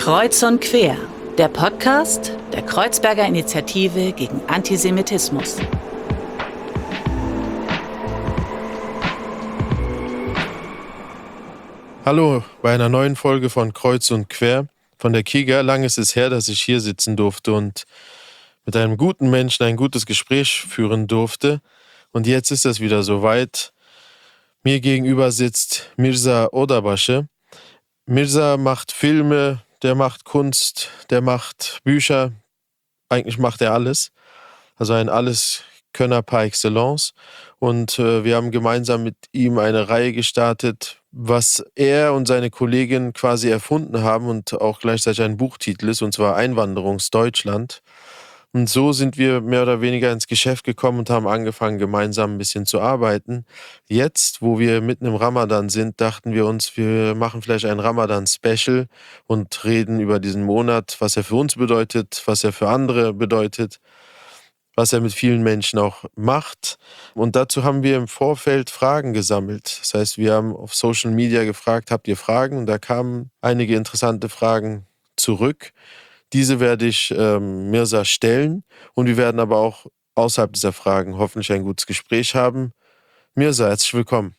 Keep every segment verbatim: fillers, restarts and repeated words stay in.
Kreuz und Quer, der Podcast der Kreuzberger Initiative gegen Antisemitismus. Hallo bei einer neuen Folge von Kreuz und Quer von der Kiga. Lang ist es her, dass ich hier sitzen durfte und mit einem guten Menschen ein gutes Gespräch führen durfte. Und jetzt ist es wieder soweit. Mir gegenüber sitzt Mirza Odabaşı. Mirza macht Filme, der macht Kunst, der macht Bücher. Eigentlich macht er alles. Also ein Alleskönner par excellence. Und äh, wir haben gemeinsam mit ihm eine Reihe gestartet, was er und seine Kollegin quasi erfunden haben und auch gleichzeitig ein Buchtitel ist, und zwar Einwanderungsdeutschland. Und so sind wir mehr oder weniger ins Geschäft gekommen und haben angefangen, gemeinsam ein bisschen zu arbeiten. Jetzt, wo wir mitten im Ramadan sind, dachten wir uns, wir machen vielleicht ein Ramadan-Special und reden über diesen Monat, was er für uns bedeutet, was er für andere bedeutet, was er mit vielen Menschen auch macht. Und dazu haben wir im Vorfeld Fragen gesammelt. Das heißt, wir haben auf Social Media gefragt, habt ihr Fragen? Und da kamen einige interessante Fragen zurück. Diese werde ich ähm, Mirza stellen und wir werden aber auch außerhalb dieser Fragen hoffentlich ein gutes Gespräch haben. Mirza, herzlich willkommen.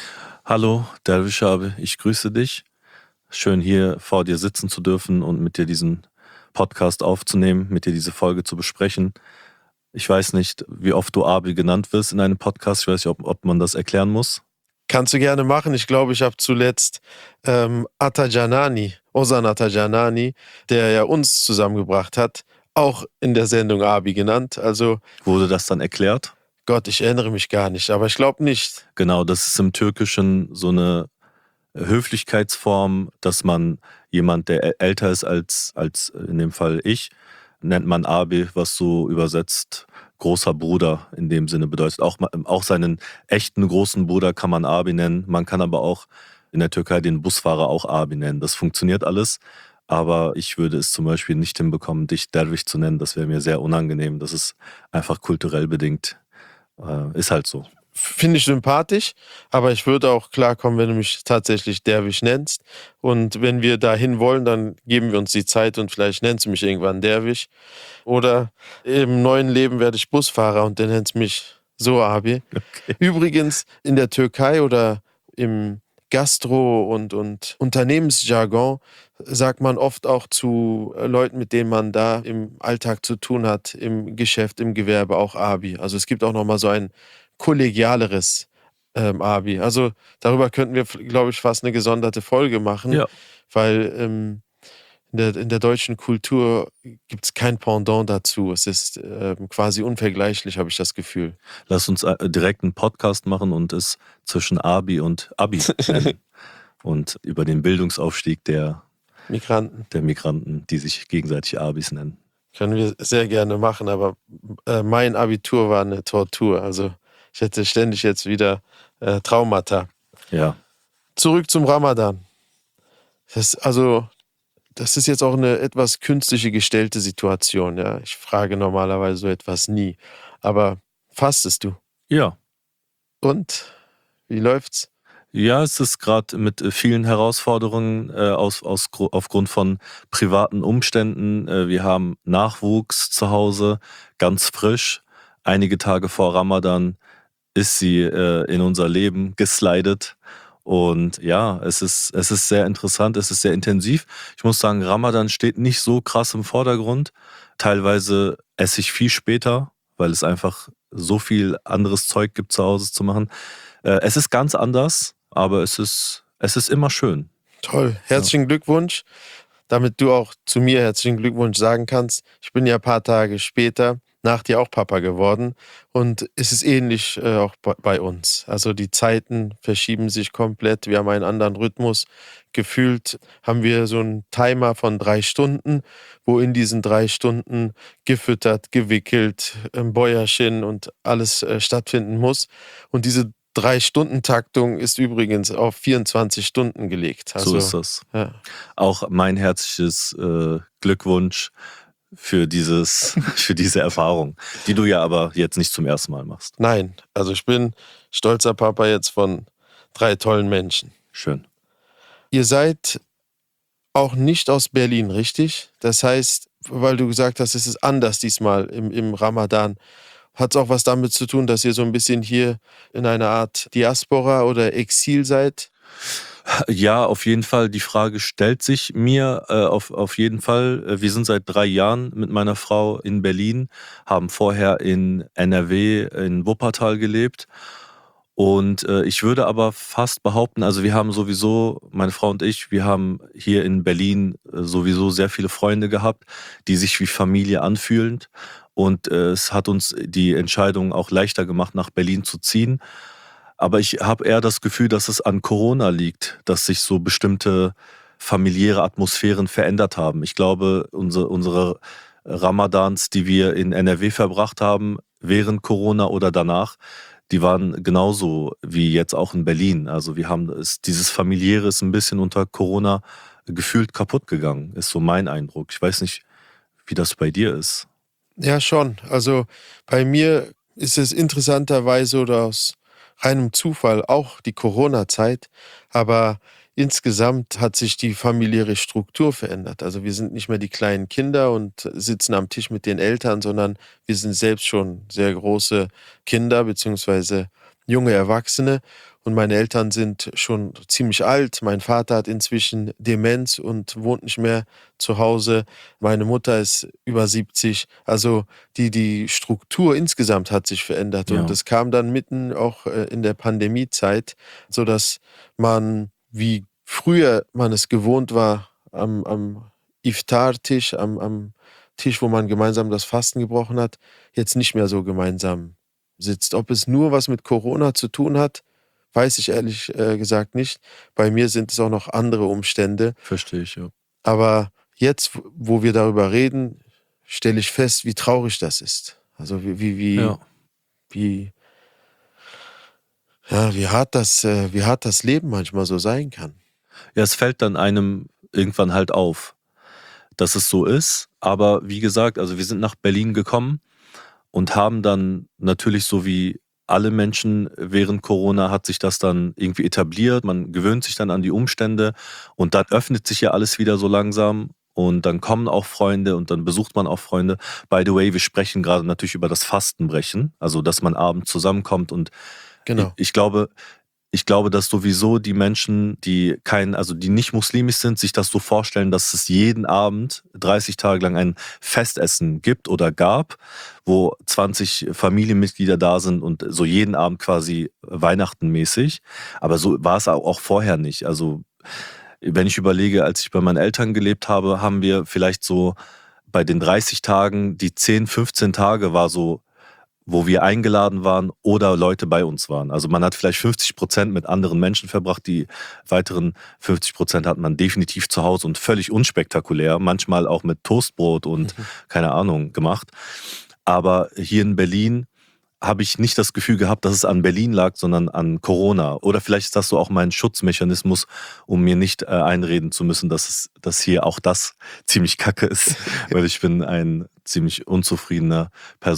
Hallo, Derwisch Abi, ich grüße dich. Schön hier vor dir sitzen zu dürfen und mit dir diesen Podcast aufzunehmen, mit dir diese Folge zu besprechen. Ich weiß nicht, wie oft du Abi genannt wirst in einem Podcast. Ich weiß nicht, ob, ob man das erklären muss. Kannst du gerne machen. Ich glaube, ich habe zuletzt ähm, Atacanani, Ozan Atacanani, der ja uns zusammengebracht hat, auch in der Sendung Abi genannt. Also wurde das dann erklärt? Gott, ich erinnere mich gar nicht, aber ich glaube nicht. Genau, das ist im Türkischen so eine Höflichkeitsform, dass man jemand, der älter ist als, als in dem Fall ich, nennt man Abi, was so übersetzt großer Bruder in dem Sinne bedeutet. Auch, auch seinen echten großen Bruder kann man Abi nennen. Man kann aber auch in der Türkei den Busfahrer auch Abi nennen. Das funktioniert alles. Aber ich würde es zum Beispiel nicht hinbekommen, dich Derwisch zu nennen. Das wäre mir sehr unangenehm. Das ist einfach kulturell bedingt. Äh, ist halt so. Finde ich sympathisch, aber ich würde auch klarkommen, wenn du mich tatsächlich Derwisch nennst. Und wenn wir dahin wollen, dann geben wir uns die Zeit und vielleicht nennst du mich irgendwann Derwisch. Oder im neuen Leben werde ich Busfahrer und dann nennst du mich so Abi. Okay. Übrigens, in der Türkei oder im Gastro- und, und Unternehmensjargon sagt man oft auch zu Leuten, mit denen man da im Alltag zu tun hat, im Geschäft, im Gewerbe, auch Abi. Also es gibt auch nochmal so ein kollegialeres ähm, Abi. Also darüber könnten wir, glaube ich, fast eine gesonderte Folge machen, ja. weil ähm, in, der, in der deutschen Kultur gibt es kein Pendant dazu. Es ist ähm, quasi unvergleichlich, habe ich das Gefühl. Lass uns direkt einen Podcast machen und es zwischen Abi und Abi nennen. Und über den Bildungsaufstieg der Migranten. der Migranten, die sich gegenseitig Abis nennen. Können wir sehr gerne machen, aber äh, mein Abitur war eine Tortur. Also ich hätte ständig jetzt wieder äh, Traumata. Ja. Zurück zum Ramadan. Das, also, das ist jetzt auch eine etwas künstliche gestellte Situation. Ja? Ich frage normalerweise so etwas nie. Aber fastest du? Ja. Und? Wie läuft's? Ja, es ist gerade mit vielen Herausforderungen äh, aus, aus, aufgrund von privaten Umständen. Äh, wir haben Nachwuchs zu Hause, ganz frisch. Einige Tage vor Ramadan ist sie äh, in unser Leben geslidet. Und ja, es ist, es ist sehr interessant, es ist sehr intensiv. Ich muss sagen, Ramadan steht nicht so krass im Vordergrund. Teilweise esse ich viel später, weil es einfach so viel anderes Zeug gibt zu Hause zu machen. Äh, es ist ganz anders. Aber es ist, es ist immer schön. Toll. Herzlichen ja. Glückwunsch. Damit du auch zu mir herzlichen Glückwunsch sagen kannst. Ich bin ja ein paar Tage später nach dir auch Papa geworden. Und es ist ähnlich äh, auch bei uns. Also die Zeiten verschieben sich komplett. Wir haben einen anderen Rhythmus. Gefühlt haben wir so einen Timer von drei Stunden, wo in diesen drei Stunden gefüttert, gewickelt, ein Bäuerchen und alles äh, stattfinden muss. Und diese Drei-Stunden-Taktung ist übrigens auf vierundzwanzig Stunden gelegt. Also, so ist das. Ja. Auch mein herzliches äh, Glückwunsch für, dieses, für diese Erfahrung, die du ja aber jetzt nicht zum ersten Mal machst. Nein, also ich bin stolzer Papa jetzt von drei tollen Menschen. Schön. Ihr seid auch nicht aus Berlin, richtig? Das heißt, weil du gesagt hast, es ist anders diesmal im, im Ramadan. Hat es auch was damit zu tun, dass ihr so ein bisschen hier in einer Art Diaspora oder Exil seid? Ja, auf jeden Fall. Die Frage stellt sich mir äh, auf, auf jeden Fall. Äh, Wir sind seit drei Jahren mit meiner Frau in Berlin, haben vorher in N R W, in Wuppertal gelebt. Und äh, ich würde aber fast behaupten, also wir haben sowieso, meine Frau und ich, wir haben hier in Berlin äh, sowieso sehr viele Freunde gehabt, die sich wie Familie anfühlen. Und äh, es hat uns die Entscheidung auch leichter gemacht, nach Berlin zu ziehen. Aber ich habe eher das Gefühl, dass es an Corona liegt, dass sich so bestimmte familiäre Atmosphären verändert haben. Ich glaube, unsere, unsere Ramadans, die wir in N R W verbracht haben, während Corona oder danach, die waren genauso wie jetzt auch in Berlin. Also wir haben es, dieses familiäre ist ein bisschen unter Corona gefühlt kaputt gegangen, ist so mein Eindruck. Ich weiß nicht, wie das bei dir ist. Ja, schon. Also bei mir ist es interessanterweise oder aus reinem Zufall auch die Corona-Zeit, aber insgesamt hat sich die familiäre Struktur verändert. Also wir sind nicht mehr die kleinen Kinder und sitzen am Tisch mit den Eltern, sondern wir sind selbst schon sehr große Kinder beziehungsweise junge Erwachsene. Und meine Eltern sind schon ziemlich alt. Mein Vater hat inzwischen Demenz und wohnt nicht mehr zu Hause. Meine Mutter ist über siebzig. Also die, die Struktur insgesamt hat sich verändert. Und Ja, das kam dann mitten auch äh, in der Pandemiezeit, sodass man, wie früher man es gewohnt war, am, am Iftar-Tisch, am, am Tisch, wo man gemeinsam das Fasten gebrochen hat, jetzt nicht mehr so gemeinsam sitzt. Ob es nur was mit Corona zu tun hat, weiß ich ehrlich äh, gesagt nicht. Bei mir sind es auch noch andere Umstände. verstehe ich, ja. Aber jetzt, wo wir darüber reden, stelle ich fest, wie traurig das ist. Also wie, wie, wie, Ja. wie, ja, wie hart das, äh, wie hart das Leben manchmal so sein kann. Ja, es fällt dann einem irgendwann halt auf, dass es so ist. Aber wie gesagt, also wir sind nach Berlin gekommen und haben dann natürlich so wie alle Menschen während Corona hat sich das dann irgendwie etabliert. Man gewöhnt sich dann an die Umstände und dann öffnet sich ja alles wieder so langsam und dann kommen auch Freunde und dann besucht man auch Freunde. By the way, wir sprechen gerade natürlich über das Fastenbrechen, also dass man abends zusammenkommt und ich, Genau. ich glaube, ich glaube, dass sowieso die Menschen, die kein, also die nicht muslimisch sind, sich das so vorstellen, dass es jeden Abend dreißig Tage lang ein Festessen gibt oder gab, wo zwanzig Familienmitglieder da sind und so jeden Abend quasi Weihnachtenmäßig. Aber so war es auch vorher nicht. Also wenn ich überlege, als ich bei meinen Eltern gelebt habe, haben wir vielleicht so bei den dreißig Tagen, die zehn, fünfzehn Tage war so, wo wir eingeladen waren oder Leute bei uns waren. Also man hat vielleicht fünfzig Prozent mit anderen Menschen verbracht, die weiteren fünfzig Prozent hat man definitiv zu Hause und völlig unspektakulär, manchmal auch mit Toastbrot und keine Ahnung gemacht. Aber hier in Berlin habe ich nicht das Gefühl gehabt, dass es an Berlin lag, sondern an Corona. Oder vielleicht ist das so auch mein Schutzmechanismus, um mir nicht äh, einreden zu müssen, dass es, dass hier auch das ziemlich kacke ist. Weil ich bin ein ziemlich unzufriedener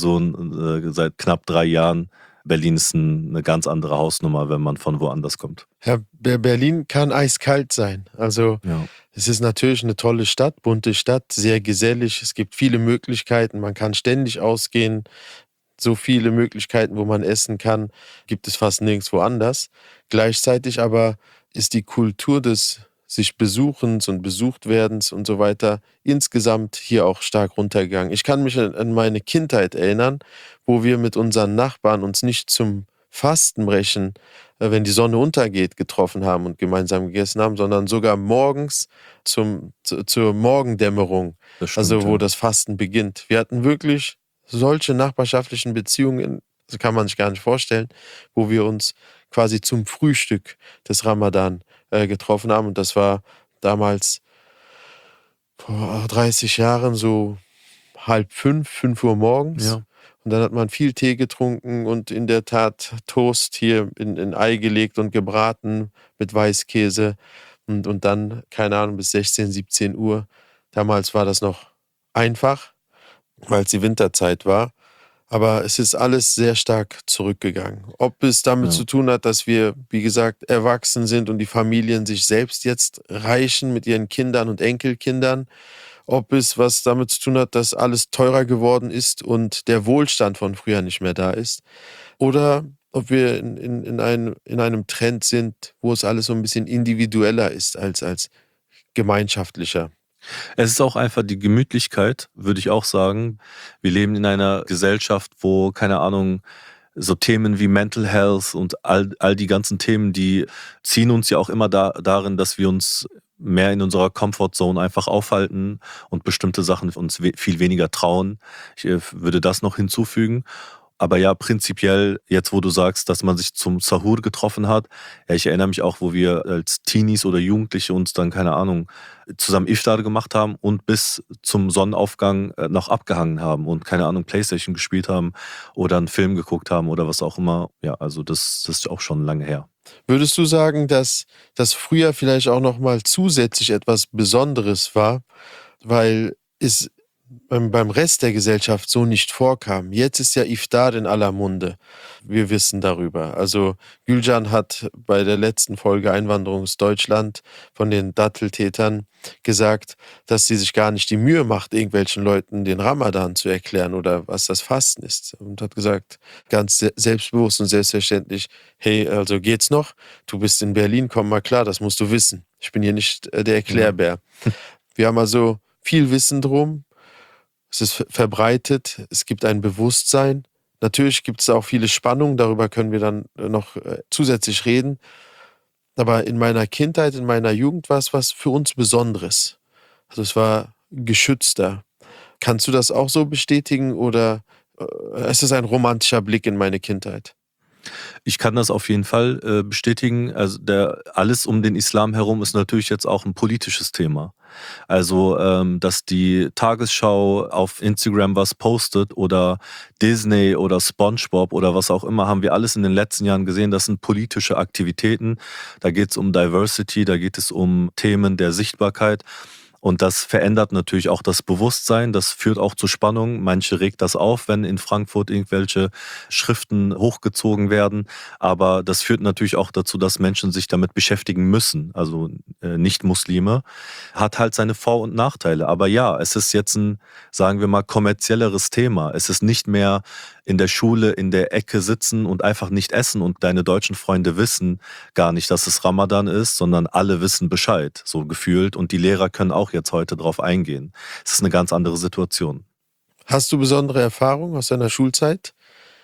Person äh, seit knapp drei Jahren. Berlin ist ein, eine ganz andere Hausnummer, wenn man von woanders kommt. Ja, Ber- Berlin kann eiskalt sein. Also Ja. es ist natürlich eine tolle Stadt, bunte Stadt, sehr gesellig. Es gibt viele Möglichkeiten. Man kann ständig ausgehen. So viele Möglichkeiten, wo man essen kann, gibt es fast nirgendwo anders. Gleichzeitig aber ist die Kultur des sich Besuchens und Besuchtwerdens und so weiter insgesamt hier auch stark runtergegangen. Ich kann mich an an meine Kindheit erinnern, wo wir mit unseren Nachbarn uns nicht zum Fastenbrechen, äh, wenn die Sonne untergeht, getroffen haben und gemeinsam gegessen haben, sondern sogar morgens zum, zu, zur Morgendämmerung, Das also stimmt, wo ja. das Fasten beginnt. Wir hatten wirklich solche nachbarschaftlichen Beziehungen, das kann man sich gar nicht vorstellen, wo wir uns quasi zum Frühstück des Ramadan äh, getroffen haben. Und das war damals vor dreißig Jahren so halb fünf, fünf Uhr morgens. Ja. Und dann hat man viel Tee getrunken und in der Tat Toast hier in, in Ei gelegt und gebraten mit Weißkäse. Und, und dann, keine Ahnung, bis sechzehn, siebzehn Uhr. Damals war das noch einfach, weil es die Winterzeit war. Aber es ist alles sehr stark zurückgegangen. Ob es damit Ja. zu tun hat, dass wir, wie gesagt, erwachsen sind und die Familien sich selbst jetzt reichen mit ihren Kindern und Enkelkindern, ob es was damit zu tun hat, dass alles teurer geworden ist und der Wohlstand von früher nicht mehr da ist, oder ob wir in, in, in, einem, in einem Trend sind, wo es alles so ein bisschen individueller ist als, als gemeinschaftlicher. Es ist auch einfach die Gemütlichkeit, würde ich auch sagen. Wir leben in einer Gesellschaft, wo, keine Ahnung, so Themen wie Mental Health und all, all die ganzen Themen, die ziehen uns ja auch immer da, darin, dass wir uns mehr in unserer Comfortzone einfach aufhalten und bestimmte Sachen uns we viel weniger trauen. Ich äh, würde das noch hinzufügen. Aber ja, prinzipiell, jetzt wo du sagst, dass man sich zum Sahur getroffen hat, ja, ich erinnere mich auch, wo wir als Teenies oder Jugendliche uns dann, keine Ahnung, zusammen Iftar gemacht haben und bis zum Sonnenaufgang äh, noch abgehangen haben und, keine Ahnung, Playstation gespielt haben oder einen Film geguckt haben oder was auch immer. Ja, also das, das ist auch schon lange her. Würdest du sagen, dass das früher vielleicht auch noch mal zusätzlich etwas Besonderes war, weil es beim, beim Rest der Gesellschaft so nicht vorkam? Jetzt ist ja Iftar in aller Munde. Wir wissen darüber. Also Gülcan hat bei der letzten Folge Einwanderungsdeutschland von den Datteltätern gesagt, dass sie sich gar nicht die Mühe macht, irgendwelchen Leuten den Ramadan zu erklären oder was das Fasten ist. Und hat gesagt, ganz se- selbstbewusst und selbstverständlich, hey, also geht's noch? Du bist in Berlin, komm mal klar, das musst du wissen. Ich bin hier nicht äh, der Erklärbär. Wir haben also viel Wissen drum. Es ist ver- verbreitet, es gibt ein Bewusstsein. Natürlich gibt es auch viele Spannungen, darüber können wir dann äh, noch äh, zusätzlich reden. Aber in meiner Kindheit, in meiner Jugend war es was für uns Besonderes. Also es war geschützter. Kannst du das auch so bestätigen oder äh, ist es ein romantischer Blick in meine Kindheit? Ich kann das auf jeden Fall äh, bestätigen. Also der, alles um den Islam herum ist natürlich jetzt auch ein politisches Thema. Also, ähm, dass die Tagesschau auf Instagram was postet oder Disney oder SpongeBob oder was auch immer, haben wir alles in den letzten Jahren gesehen. Das sind politische Aktivitäten. Da geht es um Diversity, da geht es um Themen der Sichtbarkeit. Und das verändert natürlich auch das Bewusstsein. Das führt auch zu Spannungen. Manche regt das auf, wenn in Frankfurt irgendwelche Schriften hochgezogen werden. Aber das führt natürlich auch dazu, dass Menschen sich damit beschäftigen müssen. Also äh, Nicht-Muslime. Hat halt seine Vor- und Nachteile. Aber ja, es ist jetzt ein, sagen wir mal, kommerzielleres Thema. Es ist nicht mehr in der Schule in der Ecke sitzen und einfach nicht essen und deine deutschen Freunde wissen gar nicht, dass es Ramadan ist, sondern alle wissen Bescheid, so gefühlt. Und die Lehrer können auch jetzt heute drauf eingehen. Es ist eine ganz andere Situation. Hast du besondere Erfahrungen aus deiner Schulzeit?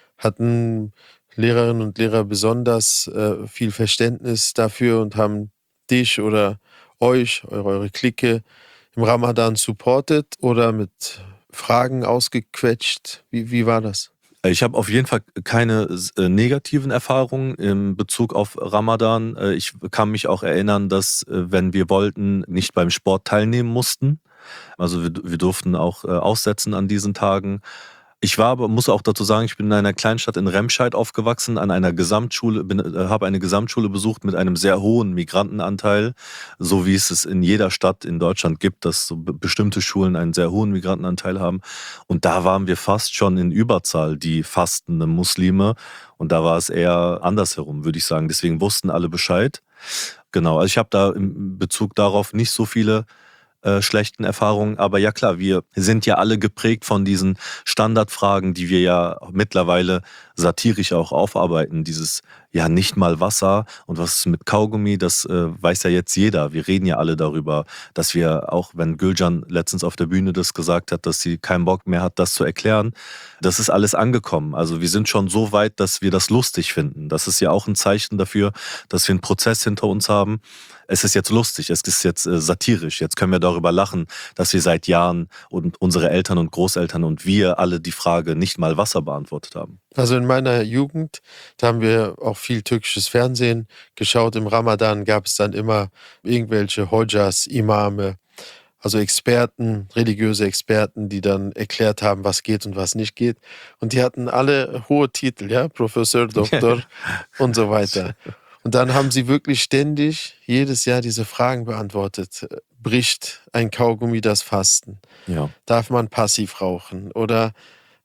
Hatten Lehrerinnen und Lehrer besonders äh, viel Verständnis dafür und haben dich oder euch, eure, eure Clique im Ramadan supportet oder mit Fragen ausgequetscht? Wie, wie war das? Ich habe auf jeden Fall keine äh, negativen Erfahrungen in Bezug auf Ramadan. Äh, ich kann mich auch erinnern, dass, äh, wenn wir wollten, nicht beim Sport teilnehmen mussten. Also wir, wir durften auch äh, aussetzen an diesen Tagen. Ich war aber, muss auch dazu sagen, ich bin in einer Kleinstadt in Remscheid aufgewachsen, an einer Gesamtschule, bin, äh, habe eine Gesamtschule besucht mit einem sehr hohen Migrantenanteil, so wie es es in jeder Stadt in Deutschland gibt, dass so be- bestimmte Schulen einen sehr hohen Migrantenanteil haben. Und da waren wir fast schon in Überzahl, die fastenden Muslime. Und da war es eher andersherum, würde ich sagen. Deswegen wussten alle Bescheid. Genau, also ich habe da in Bezug darauf nicht so viele äh, schlechten Erfahrungen. Aber ja klar, wir sind ja alle geprägt von diesen Standardfragen, die wir ja mittlerweile satirisch auch aufarbeiten. Dieses, ja, nicht mal Wasser und was ist mit Kaugummi, das äh, weiß ja jetzt jeder. Wir reden ja alle darüber, dass wir, auch wenn Gülcan letztens auf der Bühne das gesagt hat, dass sie keinen Bock mehr hat, das zu erklären, das ist alles angekommen. Also wir sind schon so weit, dass wir das lustig finden. Das ist ja auch ein Zeichen dafür, dass wir einen Prozess hinter uns haben. Es ist jetzt lustig, es ist jetzt äh, satirisch. Jetzt können wir darüber lachen, dass wir seit Jahren und unsere Eltern und Großeltern und wir alle die Frage nicht mal Wasser beantwortet haben. Also in meiner Jugend, da haben wir auch viel türkisches Fernsehen geschaut. Im Ramadan gab es dann immer irgendwelche Hojas, Imame, also Experten, religiöse Experten, die dann erklärt haben, was geht und was nicht geht. Und die hatten alle hohe Titel, ja, Professor, Doktor und so weiter. Und dann haben sie wirklich ständig jedes Jahr diese Fragen beantwortet. Bricht ein Kaugummi das Fasten? Ja. Darf man passiv rauchen? Oder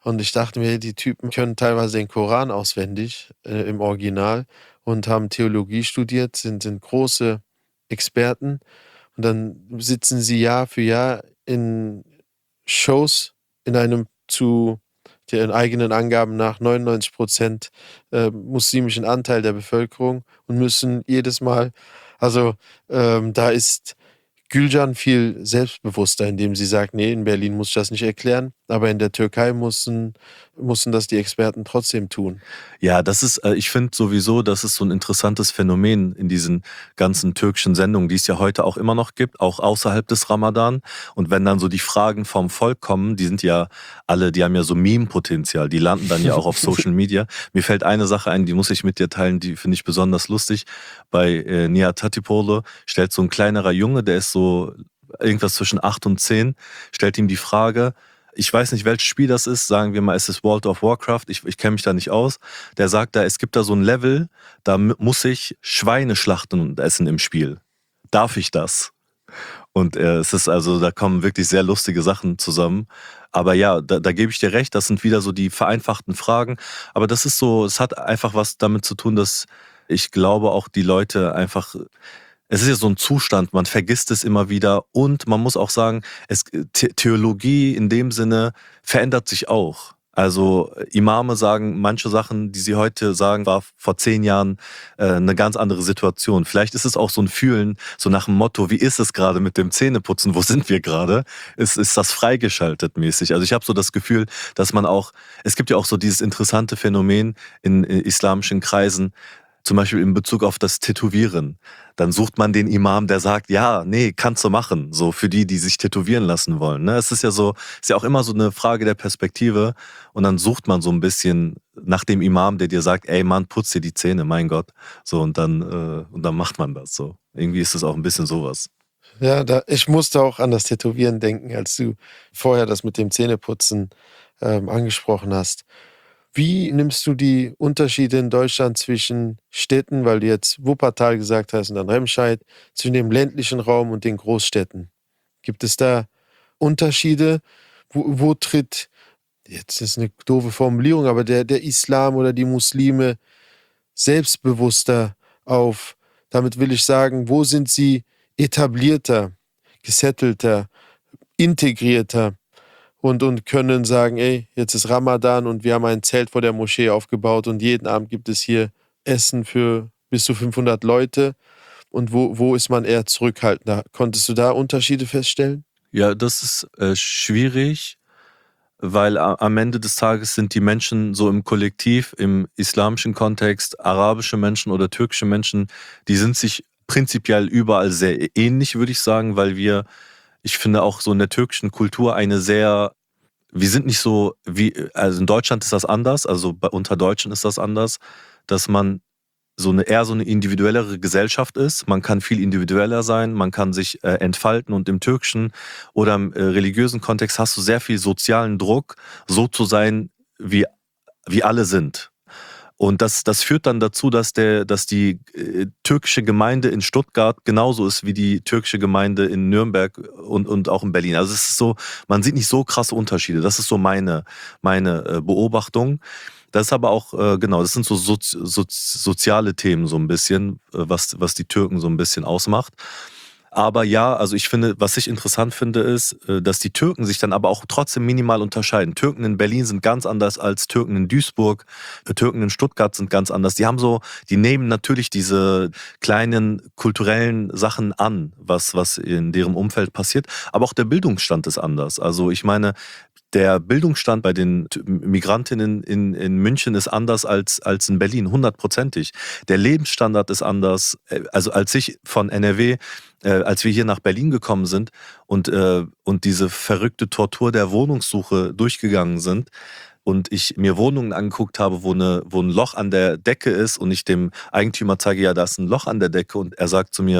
Und ich dachte mir, die Typen können teilweise den Koran auswendig äh, im Original und haben Theologie studiert, sind, sind große Experten. Und dann sitzen sie Jahr für Jahr in Shows in einem zu den eigenen Angaben nach neunundneunzig Prozent äh, muslimischen Anteil der Bevölkerung und müssen jedes Mal, also ähm, da ist Gülcan viel selbstbewusster, indem sie sagt, nee, in Berlin muss ich das nicht erklären, aber in der Türkei mussten, mussten das die Experten trotzdem tun. Ja, das ist, äh, ich finde sowieso, das ist so ein interessantes Phänomen in diesen ganzen türkischen Sendungen, die es ja heute auch immer noch gibt, auch außerhalb des Ramadan. Und wenn dann so die Fragen vom Volk kommen, die sind ja alle, die haben ja so Meme-Potenzial, die landen dann ja auch auf Social Media. Mir fällt eine Sache ein, die muss ich mit dir teilen, die finde ich besonders lustig. Bei äh, Nihat Hatipoğlu stellt so ein kleinerer Junge, der ist so irgendwas zwischen acht und zehn, stellt ihm die Frage, ich weiß nicht, welches Spiel das ist, sagen wir mal, es ist World of Warcraft, ich, ich kenne mich da nicht aus. Der sagt da, es gibt da so ein Level, da m- muss ich Schweine schlachten und essen im Spiel. Darf ich das? Und äh, es ist also, da kommen wirklich sehr lustige Sachen zusammen. Aber ja, da, da gebe ich dir recht, das sind wieder so die vereinfachten Fragen. Aber das ist so, es hat einfach was damit zu tun, dass ich glaube auch die Leute einfach, es ist ja so ein Zustand, man vergisst es immer wieder und man muss auch sagen, es, The Theologie in dem Sinne verändert sich auch. Also Imame sagen, manche Sachen, die sie heute sagen, war vor zehn Jahren äh, eine ganz andere Situation. Vielleicht ist es auch so ein Fühlen, so nach dem Motto, wie ist es gerade mit dem Zähneputzen, wo sind wir gerade? Ist, ist das freigeschaltet mäßig? Also ich habe so das Gefühl, dass man auch, es gibt ja auch so dieses interessante Phänomen in, in islamischen Kreisen, zum Beispiel in Bezug auf das Tätowieren. Dann sucht man den Imam, der sagt, ja, nee, kannst du machen. So für die, die sich tätowieren lassen wollen. Ne? Es ist ja so, ist ja auch immer so eine Frage der Perspektive. Und dann sucht man so ein bisschen nach dem Imam, der dir sagt, ey Mann, putz dir die Zähne, mein Gott. So und dann, äh, und dann macht man das so. Irgendwie ist es auch ein bisschen sowas. Ja, da, ich musste auch an das Tätowieren denken, als du vorher das mit dem Zähneputzen ähm, angesprochen hast. Wie nimmst du die Unterschiede in Deutschland zwischen Städten, weil du jetzt Wuppertal gesagt hast und dann Remscheid, zwischen dem ländlichen Raum und den Großstädten? Gibt es da Unterschiede? Wo, wo tritt, jetzt ist eine doofe Formulierung, aber der, der Islam oder die Muslime selbstbewusster auf? Damit will ich sagen, wo sind sie etablierter, gesettelter, integrierter? Und, und können sagen, ey, jetzt ist Ramadan und wir haben ein Zelt vor der Moschee aufgebaut und jeden Abend gibt es hier Essen für bis zu fünfhundert Leute. Und wo, wo ist man eher zurückhaltender? Konntest du da Unterschiede feststellen? Ja, das ist äh, schwierig, weil a- am Ende des Tages sind die Menschen so im Kollektiv, im islamischen Kontext, arabische Menschen oder türkische Menschen, die sind sich prinzipiell überall sehr ähnlich, würde ich sagen, weil wir, ich finde auch so in der türkischen Kultur eine sehr, wir sind nicht so wie, also in Deutschland ist das anders, also bei, unter Deutschen ist das anders, dass man so eine eher so eine individuellere Gesellschaft ist. Man kann viel individueller sein, man kann sich äh, entfalten und im türkischen oder im äh, religiösen Kontext hast du sehr viel sozialen Druck, so zu sein, wie, wie alle sind. Und das, das führt dann dazu, dass, der, dass die äh, türkische Gemeinde in Stuttgart genauso ist wie die türkische Gemeinde in Nürnberg und, und auch in Berlin. Also es ist so, man sieht nicht so krasse Unterschiede. Das ist so meine, meine äh, Beobachtung. Das ist aber auch, äh, genau, das sind so sozi sozi soziale Themen so ein bisschen, äh, was, was die Türken so ein bisschen ausmacht. Aber ja, also ich finde, was ich interessant finde, ist, äh, dass die Türken sich dann aber auch trotzdem minimal unterscheiden. Türken in Berlin sind ganz anders als Türken in Duisburg. äh, Türken in Stuttgart sind ganz anders. Die haben so, die nehmen natürlich diese kleinen kulturellen Sachen an, was, was in deren Umfeld passiert. Aber auch der Bildungsstand ist anders. Also ich meine, der Bildungsstand bei den T- Migrantinnen in, in München ist anders als, als in Berlin, hundertprozentig. Der Lebensstandard ist anders. Äh, Also als ich von N R W, äh, als wir hier nach Berlin gekommen sind und, äh, und diese verrückte Tortur der Wohnungssuche durchgegangen sind und ich mir Wohnungen angeguckt habe, wo, eine, wo ein Loch an der Decke ist und ich dem Eigentümer zeige, ja, da ist ein Loch an der Decke und er sagt zu mir,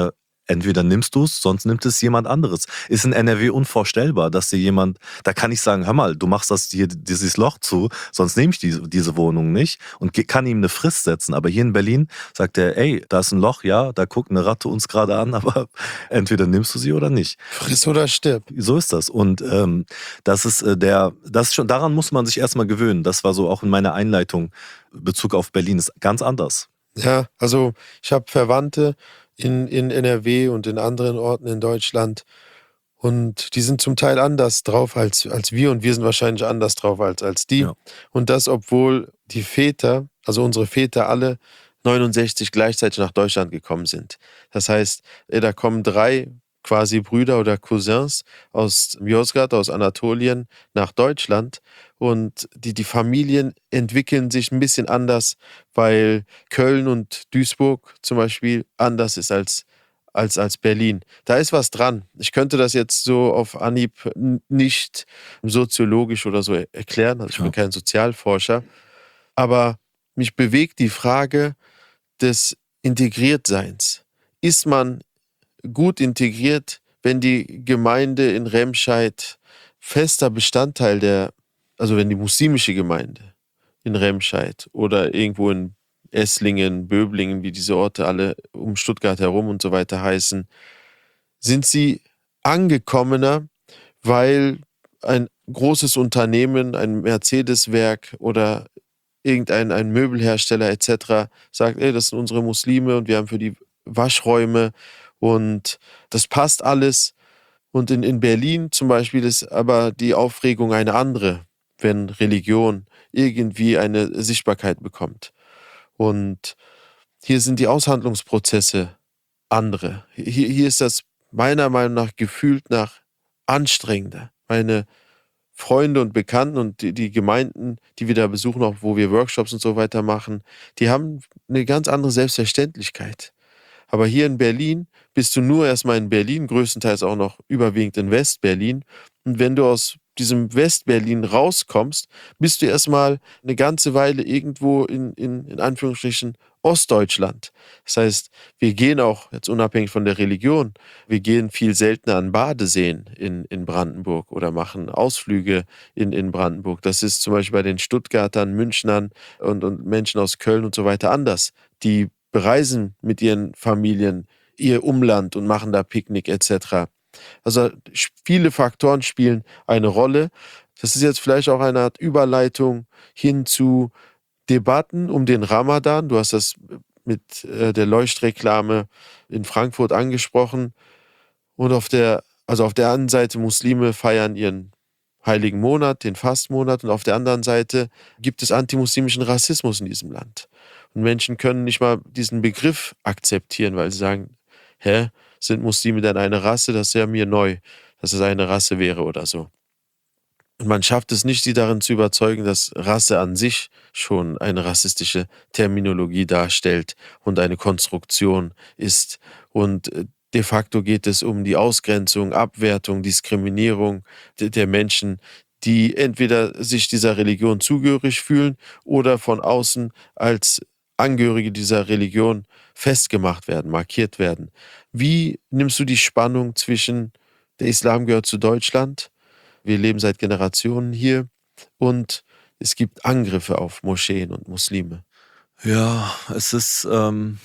Entweder nimmst du es, sonst nimmt es jemand anderes. Ist in N R W unvorstellbar, dass dir jemand, da kann ich sagen, hör mal, du machst das hier, dieses Loch zu, sonst nehme ich diese, diese Wohnung nicht und ge- kann ihm eine Frist setzen. Aber hier in Berlin sagt er, ey, da ist ein Loch, ja, da guckt eine Ratte uns gerade an, aber entweder nimmst du sie oder nicht. Friss oder stirb. So ist das. Und ähm, das ist äh, der, das ist schon, daran muss man sich erstmal gewöhnen. Das war so auch in meiner Einleitung, Bezug auf Berlin ist ganz anders. Ja, also ich habe Verwandte in, in N R W und in anderen Orten in Deutschland und die sind zum Teil anders drauf als, als wir und wir sind wahrscheinlich anders drauf als, als die. Ja. Und das, obwohl die Väter, also unsere Väter alle neunundsechzig gleichzeitig nach Deutschland gekommen sind. Das heißt, äh, da kommen drei quasi Brüder oder Cousins aus Yozgat, aus Anatolien nach Deutschland und die, die Familien entwickeln sich ein bisschen anders, weil Köln und Duisburg zum Beispiel anders ist als, als, als Berlin. Da ist was dran. Ich könnte das jetzt so auf Anhieb n- nicht soziologisch oder so er- erklären, also ich bin Ja. kein Sozialforscher, aber mich bewegt die Frage des Integriertseins. Ist man gut integriert, wenn die Gemeinde in Remscheid fester Bestandteil der, also wenn die muslimische Gemeinde in Remscheid oder irgendwo in Esslingen, Böblingen, wie diese Orte alle um Stuttgart herum und so weiter heißen, sind sie angekommener, weil ein großes Unternehmen, ein Mercedes-Werk oder irgendein ein Möbelhersteller et cetera sagt, ey, das sind unsere Muslime und wir haben für die Waschräume und das passt alles. Und in, in Berlin zum Beispiel ist aber die Aufregung eine andere, wenn Religion irgendwie eine Sichtbarkeit bekommt. Und hier sind die Aushandlungsprozesse andere. Hier, hier ist das meiner Meinung nach gefühlt nach anstrengender. Meine Freunde und Bekannten und die, die Gemeinden, die wir da besuchen, auch wo wir Workshops und so weiter machen, die haben eine ganz andere Selbstverständlichkeit. Aber hier in Berlin bist du nur erstmal in Berlin, größtenteils auch noch überwiegend in Westberlin. Und wenn du aus diesem Westberlin rauskommst, bist du erstmal eine ganze Weile irgendwo in, in, in Anführungsstrichen Ostdeutschland. Das heißt, wir gehen auch, jetzt unabhängig von der Religion, wir gehen viel seltener an Badeseen in, in Brandenburg oder machen Ausflüge in, in Brandenburg. Das ist zum Beispiel bei den Stuttgartern, Münchnern und, und Menschen aus Köln und so weiter anders. Die bereisen mit ihren Familien ihr Umland und machen da Picknick et cetera. Also viele Faktoren spielen eine Rolle. Das ist jetzt vielleicht auch eine Art Überleitung hin zu Debatten um den Ramadan. Du hast das mit äh, der Leuchtreklame in Frankfurt angesprochen. Und auf der, also auf der einen Seite Muslime feiern ihren heiligen Monat, den Fastmonat, und auf der anderen Seite gibt es antimuslimischen Rassismus in diesem Land. Und Menschen können nicht mal diesen Begriff akzeptieren, weil sie sagen, hä, sind Muslime denn eine Rasse? Das ist ja mir neu, dass es eine Rasse wäre oder so. Und man schafft es nicht, sie darin zu überzeugen, dass Rasse an sich schon eine rassistische Terminologie darstellt und eine Konstruktion ist. Und äh, de facto geht es um die Ausgrenzung, Abwertung, Diskriminierung de- der Menschen, die entweder sich dieser Religion zugehörig fühlen oder von außen als Angehörige dieser Religion festgemacht werden, markiert werden. Wie nimmst du die Spannung zwischen der Islam gehört zu Deutschland, wir leben seit Generationen hier und es gibt Angriffe auf Moscheen und Muslime? Ja, es ist, ähm,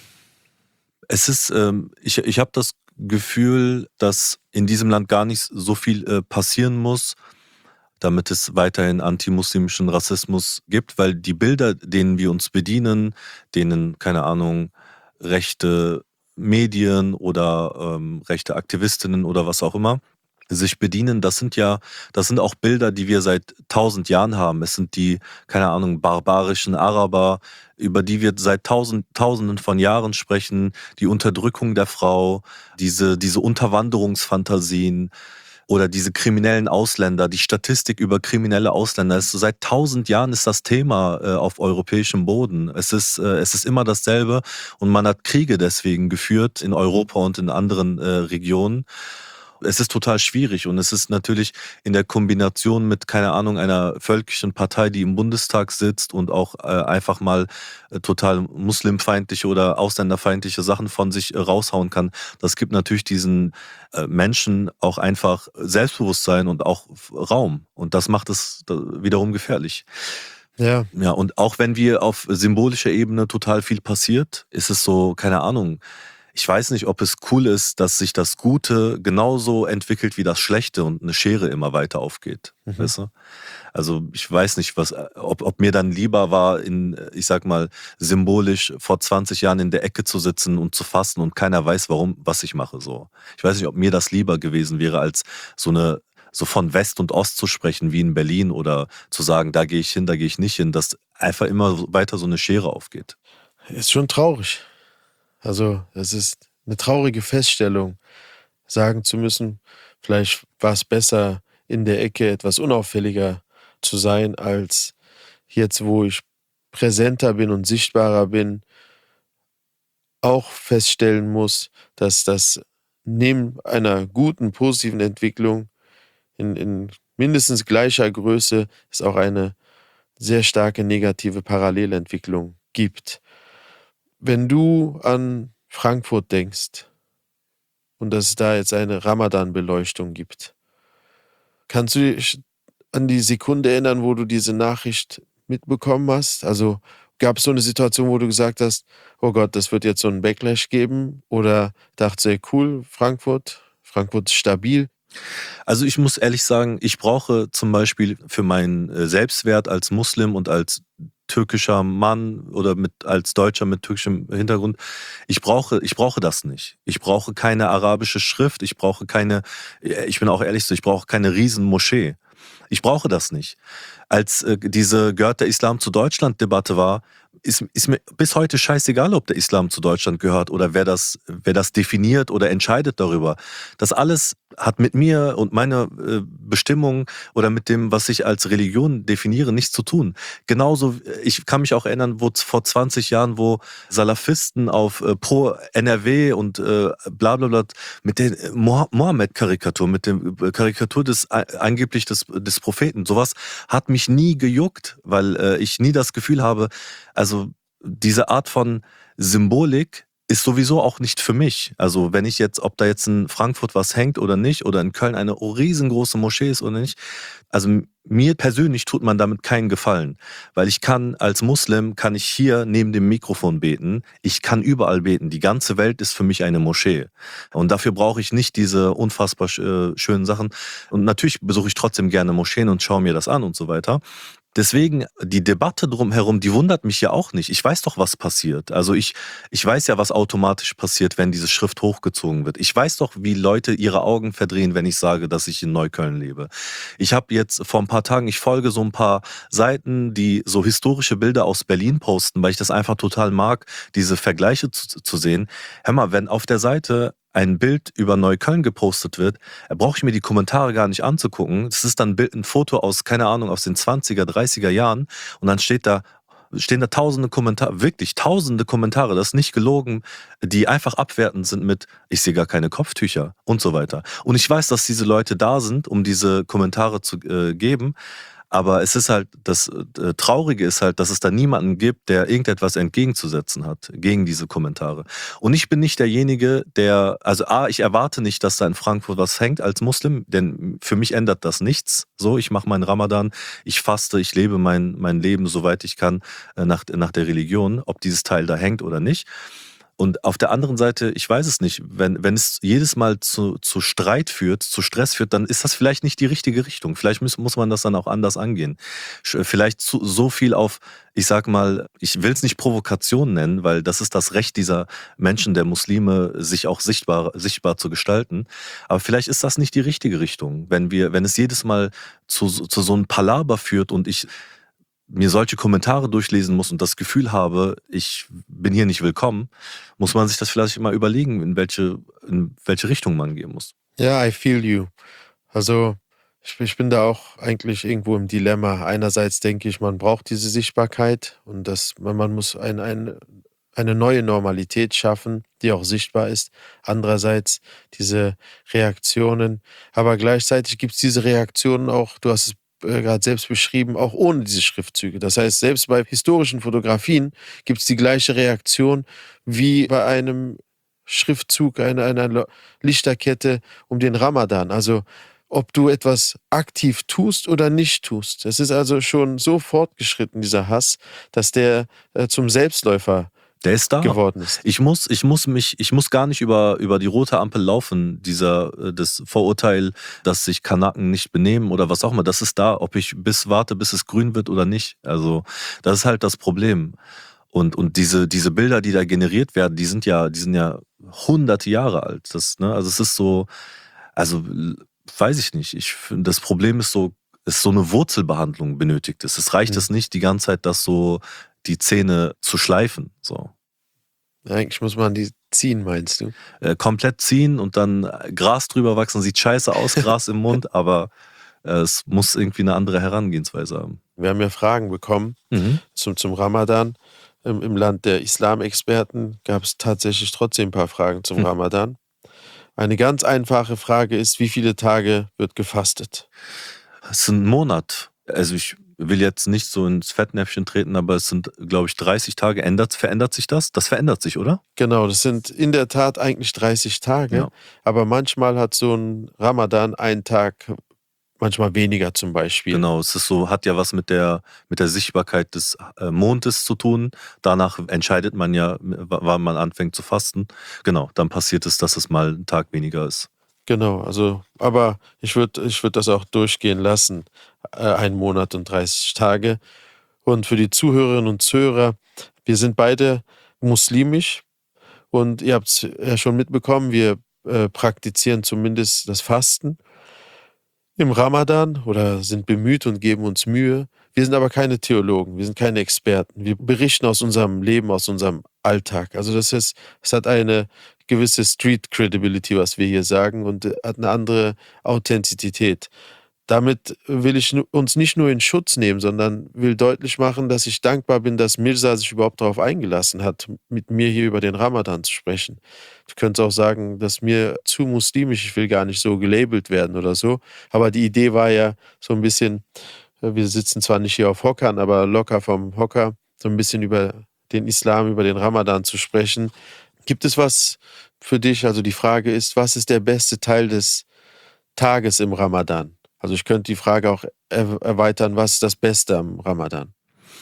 es ist, ähm, ich, ich habe das Gefühl, dass in diesem Land gar nicht so viel äh, passieren muss, damit es weiterhin antimuslimischen Rassismus gibt, weil die Bilder, denen wir uns bedienen, denen, keine Ahnung, rechte Medien oder ähm, rechte Aktivistinnen oder was auch immer sich bedienen, das sind ja, das sind auch Bilder, die wir seit tausend Jahren haben. Es sind die, keine Ahnung, barbarischen Araber, über die wir seit tausend, tausenden von Jahren sprechen, die Unterdrückung der Frau, diese, diese Unterwanderungsfantasien oder diese kriminellen Ausländer, die Statistik über kriminelle Ausländer. Es ist, seit tausend Jahren ist das Thema äh, auf europäischem Boden. Es ist, äh, es ist immer dasselbe und man hat Kriege deswegen geführt in Europa und in anderen äh, Regionen. es ist total schwierig und es ist natürlich in der Kombination mit, keine Ahnung, einer völkischen Partei, die im Bundestag sitzt und auch äh, einfach mal äh, total muslimfeindliche oder ausländerfeindliche Sachen von sich äh, raushauen kann. Das gibt natürlich diesen äh, Menschen auch einfach Selbstbewusstsein und auch Raum und das macht es da wiederum gefährlich. Ja, Ja, und auch wenn wir auf symbolischer Ebene total viel passiert, ist es so, keine Ahnung, ich weiß nicht, ob es cool ist, dass sich das Gute genauso entwickelt wie das Schlechte und eine Schere immer weiter aufgeht. mhm. Weißt du? Also ich weiß nicht, was, ob, ob mir dann lieber war, in, ich sag mal, symbolisch vor zwanzig Jahren in der Ecke zu sitzen und zu fasten und keiner weiß, warum, was ich mache. So. Ich weiß nicht, ob mir das lieber gewesen wäre, als so eine so von West und Ost zu sprechen wie in Berlin oder zu sagen, da gehe ich hin, da gehe ich nicht hin, dass einfach immer so- weiter so eine Schere aufgeht. Ist schon traurig. Also, es ist eine traurige Feststellung, sagen zu müssen, vielleicht war es besser, in der Ecke etwas unauffälliger zu sein, als jetzt, wo ich präsenter bin und sichtbarer bin, auch feststellen muss, dass das neben einer guten, positiven Entwicklung in, in mindestens gleicher Größe es auch eine sehr starke negative Parallelentwicklung gibt. Wenn du an Frankfurt denkst und dass es da jetzt eine Ramadan-Beleuchtung gibt, kannst du dich an die Sekunde erinnern, wo du diese Nachricht mitbekommen hast? Also gab es so eine Situation, wo du gesagt hast, oh Gott, das wird jetzt so einen Backlash geben? Oder dachtest du, ey, cool, Frankfurt, Frankfurt ist stabil? Also ich muss ehrlich sagen, ich brauche zum Beispiel für meinen äh, Selbstwert als Muslim und als türkischer Mann oder mit als Deutscher mit türkischem Hintergrund, ich brauche, ich brauche das nicht. Ich brauche keine arabische Schrift, ich brauche keine, äh, ich bin auch ehrlich so, ich brauche keine Riesenmoschee. Ich brauche das nicht. Als äh, diese Gehört der Islam zu Deutschland-Debatte war, ist, ist mir bis heute scheißegal, ob der Islam zu Deutschland gehört oder wer das, wer das definiert oder entscheidet darüber. Das alles hat mit mir und meiner äh, Bestimmung oder mit dem, was ich als Religion definiere, nichts zu tun. Genauso, äh, ich kann mich auch erinnern, wo z- vor zwanzig Jahren, wo Salafisten auf äh, pro N R W und äh, bla bla bla mit der äh, Moha- Mohammed-Karikatur, mit der äh, Karikatur des äh, angeblich des, des Propheten, sowas hat mich nie gejuckt, weil äh, ich nie das Gefühl habe, also diese Art von Symbolik ist sowieso auch nicht für mich. Also wenn ich jetzt, ob da jetzt in Frankfurt was hängt oder nicht oder in Köln eine riesengroße Moschee ist oder nicht, also m- mir persönlich tut man damit keinen Gefallen, weil ich kann als Muslim, kann ich hier neben dem Mikrofon beten, ich kann überall beten, die ganze Welt ist für mich eine Moschee und dafür brauche ich nicht diese unfassbar äh, schönen Sachen und natürlich besuche ich trotzdem gerne Moscheen und schaue mir das an und so weiter. Deswegen, die Debatte drumherum, die wundert mich ja auch nicht. Ich weiß doch, was passiert. Also ich, ich weiß ja, was automatisch passiert, wenn diese Schrift hochgezogen wird. Ich weiß doch, wie Leute ihre Augen verdrehen, wenn ich sage, dass ich in Neukölln lebe. Ich habe jetzt vor ein paar Tagen, ich folge so ein paar Seiten, die so historische Bilder aus Berlin posten, weil ich das einfach total mag, diese Vergleiche zu, zu sehen. Hör mal, wenn auf der Seite ein Bild über Neukölln gepostet wird, da brauche ich mir die Kommentare gar nicht anzugucken. Das ist dann ein Bild, ein Foto aus, keine Ahnung, aus den zwanziger, dreißiger Jahren und dann steht da, stehen da tausende Kommentare, wirklich tausende Kommentare, das ist nicht gelogen, die einfach abwertend sind mit, ich sehe gar keine Kopftücher und so weiter. Und ich weiß, dass diese Leute da sind, um diese Kommentare zu äh, geben, aber es ist halt, das äh, Traurige ist halt, dass es da niemanden gibt, der irgendetwas entgegenzusetzen hat gegen diese Kommentare. Und ich bin nicht derjenige, der, also A, ich erwarte nicht, dass da in Frankfurt was hängt als Muslim, denn für mich ändert das nichts. So, ich mache meinen Ramadan, ich faste, ich lebe mein, mein Leben, soweit ich kann, äh, nach, nach der Religion, ob dieses Teil da hängt oder nicht. Und auf der anderen Seite, ich weiß es nicht, wenn, wenn es jedes Mal zu, zu Streit führt, zu Stress führt, dann ist das vielleicht nicht die richtige Richtung. Vielleicht muss, muss man das dann auch anders angehen. Sch- Vielleicht zu, so viel auf, ich sag mal, ich will es nicht Provokation nennen, weil das ist das Recht dieser Menschen, der Muslime, sich auch sichtbar, sichtbar zu gestalten. Aber vielleicht ist das nicht die richtige Richtung, wenn wir, wenn es jedes Mal zu, zu so einem Palaver führt und ich mir solche Kommentare durchlesen muss und das Gefühl habe, ich bin hier nicht willkommen, muss man sich das vielleicht mal überlegen, in welche, in welche Richtung man gehen muss. Ja, I feel you. Also ich, ich bin da auch eigentlich irgendwo im Dilemma. Einerseits denke ich, man braucht diese Sichtbarkeit und dass man, man muss ein, ein, eine neue Normalität schaffen, die auch sichtbar ist. Andererseits diese Reaktionen. Aber gleichzeitig gibt es diese Reaktionen auch, du hast es äh, gerade selbst beschrieben, auch ohne diese Schriftzüge. Das heißt, selbst bei historischen Fotografien gibt es die gleiche Reaktion wie bei einem Schriftzug, einer, einer Lichterkette um den Ramadan. Also ob du etwas aktiv tust oder nicht tust. Es ist also schon so fortgeschritten, dieser Hass, dass der äh, zum Selbstläufer Der ist da. geworden ist. Ich muss, ich muss mich, ich muss gar nicht über, über die rote Ampel laufen, dieser, äh, das Vorurteil, dass sich Kanaken nicht benehmen oder was auch immer. Das ist da, ob ich bis warte, bis es grün wird oder nicht. Also, das ist halt das Problem. Und, und diese, diese Bilder, die da generiert werden, die sind ja, die sind ja hunderte Jahre alt. Das, ne, also es ist so, also weiß ich nicht. Ich finde, das Problem ist so, ist so eine Wurzelbehandlung benötigt ist. Es reicht Mhm. es nicht, die ganze Zeit das so die Zähne zu schleifen. So. Eigentlich muss man die ziehen, meinst du? Äh, komplett ziehen und dann Gras drüber wachsen. Sieht scheiße aus, Gras im Mund, aber äh, es muss irgendwie eine andere Herangehensweise haben. Wir haben ja Fragen bekommen Mhm. zum, zum Ramadan. Im, Im Land der Islamexperten gab es tatsächlich trotzdem ein paar Fragen zum Hm. Ramadan. Eine ganz einfache Frage ist, wie viele Tage wird gefastet? Es ist ein Monat. Also ich will jetzt nicht so ins Fettnäpfchen treten, aber es sind, glaube ich, dreißig Tage. Ändert, verändert sich das? Das verändert sich, oder? Genau, das sind in der Tat eigentlich dreißig Tage, Ja. aber manchmal hat so ein Ramadan einen Tag, manchmal weniger zum Beispiel. Genau, es ist so, hat ja was mit der, mit der Sichtbarkeit des äh, Mondes zu tun. Danach entscheidet man ja, w- wann man anfängt zu fasten. Genau, dann passiert es, dass es mal ein Tag weniger ist. Genau, also, aber ich würde ich würd das auch durchgehen lassen, äh, einen Monat und dreißig Tage. Und für die Zuhörerinnen und Zuhörer, wir sind beide muslimisch und ihr habt es ja schon mitbekommen, wir äh, praktizieren zumindest das Fasten im Ramadan oder sind bemüht und geben uns Mühe. Wir sind aber keine Theologen, wir sind keine Experten. Wir berichten aus unserem Leben, aus unserem Alltag. Also das ist, es hat eine gewisse Street Credibility, was wir hier sagen, und äh, hat eine andere Authentizität. Damit will ich nu- uns nicht nur in Schutz nehmen, sondern will deutlich machen, dass ich dankbar bin, dass Mirza sich überhaupt darauf eingelassen hat, mit mir hier über den Ramadan zu sprechen. Du könntest auch sagen, dass mir zu muslimisch, ich will gar nicht so gelabelt werden oder so. Aber die Idee war ja so ein bisschen, äh, wir sitzen zwar nicht hier auf Hockern, aber locker vom Hocker, so ein bisschen über den Islam, über den Ramadan zu sprechen. Gibt es was für dich? Also die Frage ist, was ist der beste Teil des Tages im Ramadan? Also ich könnte die Frage auch er erweitern, was ist das Beste am Ramadan?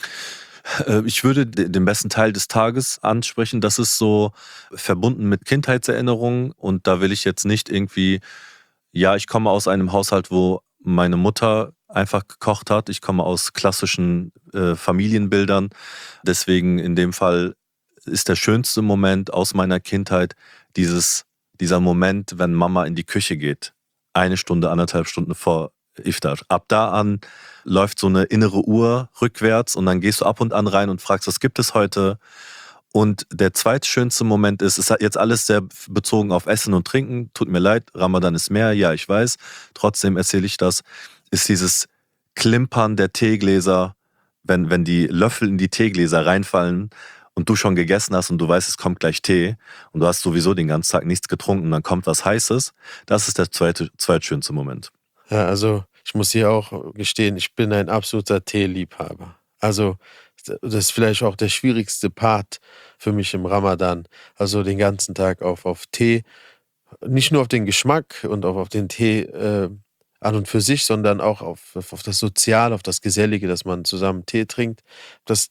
Äh, Ich würde de- den besten Teil des Tages ansprechen. Das ist so verbunden mit Kindheitserinnerungen. Und da will ich jetzt nicht irgendwie, ja, ich komme aus einem Haushalt, wo meine Mutter einfach gekocht hat. Ich komme aus klassischen äh, Familienbildern. Deswegen in dem Fall ist der schönste Moment aus meiner Kindheit dieses, dieser Moment, wenn Mama in die Küche geht. Eine Stunde, anderthalb Stunden vor Iftar. Ab da an läuft so eine innere Uhr rückwärts und dann gehst du ab und an rein und fragst, was gibt es heute? Und der zweitschönste Moment ist, ist jetzt alles sehr bezogen auf Essen und Trinken. Tut mir leid, Ramadan ist mehr, ja, ich weiß. Trotzdem erzähle ich das. Ist dieses Klimpern der Teegläser, wenn, wenn die Löffel in die Teegläser reinfallen und du schon gegessen hast und du weißt, es kommt gleich Tee und du hast sowieso den ganzen Tag nichts getrunken, dann kommt was Heißes. Das ist der zweite, zweitschönste Moment. Ja, also ich muss hier auch gestehen, ich bin ein absoluter Teeliebhaber. Also das ist vielleicht auch der schwierigste Part für mich im Ramadan. Also den ganzen Tag auf, auf Tee, nicht nur auf den Geschmack und auch auf den Tee äh, an und für sich, sondern auch auf, auf das Soziale, auf das Gesellige, dass man zusammen Tee trinkt. Das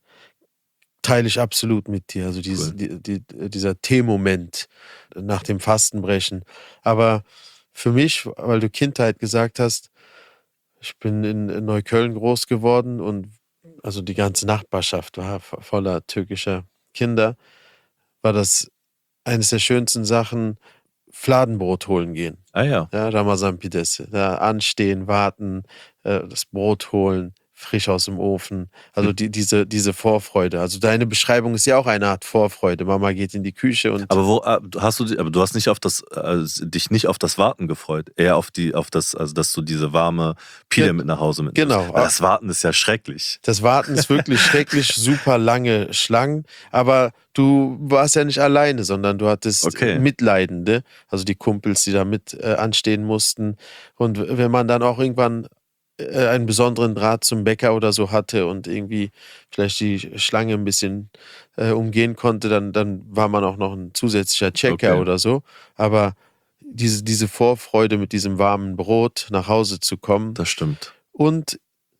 teile ich absolut mit dir. Also dieses, Cool. die, die, dieser Teemoment nach dem Fastenbrechen. Aber für mich, weil du Kindheit gesagt hast, ich bin in Neukölln groß geworden und also die ganze Nachbarschaft war vo- voller türkischer Kinder, war das eines der schönsten Sachen, Fladenbrot holen gehen. Ah ja. Ja, Ramazan Pidesi. Da anstehen, warten, äh, das Brot holen, frisch aus dem Ofen. Also die, diese, diese Vorfreude. Also deine Beschreibung ist ja auch eine Art Vorfreude. Mama geht in die Küche und... Aber wo hast du, aber du hast nicht auf das, also dich nicht auf das Warten gefreut, eher auf die, auf das, also dass du diese warme Pide Ja, mit nach Hause mitnimmst. genau. Weil das Warten ist ja schrecklich. Das Warten ist wirklich schrecklich, super lange Schlangen. Aber du warst ja nicht alleine, sondern du hattest Okay. Mitleidende, also die Kumpels, die da mit äh, anstehen mussten. Und wenn man dann auch irgendwann äh, einen besonderen Draht zum Bäcker oder so hatte und irgendwie vielleicht die Schlange ein bisschen äh, umgehen konnte, dann, dann war man auch noch ein zusätzlicher Checker Okay. oder so. Aber diese, diese Vorfreude mit diesem warmen Brot nach Hause zu kommen Das stimmt. und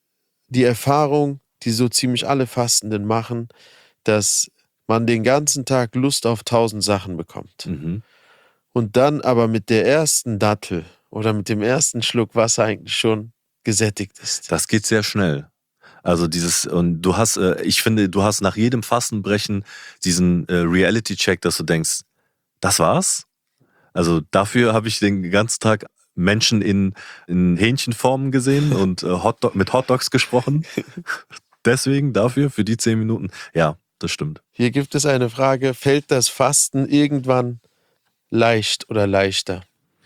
die Erfahrung, die so ziemlich alle Fastenden machen, dass man den ganzen Tag Lust auf tausend Sachen bekommt. Mhm. Und dann aber mit der ersten Dattel oder mit dem ersten Schluck Wasser eigentlich schon gesättigt ist. Das geht sehr schnell. Also dieses, und du hast, äh, ich finde, du hast nach jedem Fastenbrechen diesen äh, Reality-Check, dass du denkst, das war's? Also dafür habe ich den ganzen Tag Menschen in, in Hähnchenformen gesehen und äh, Hotdog, mit Hotdogs gesprochen. Deswegen, dafür, für die zehn Minuten. Ja, das stimmt. Hier gibt es eine Frage, fällt das Fasten irgendwann leicht oder leichter?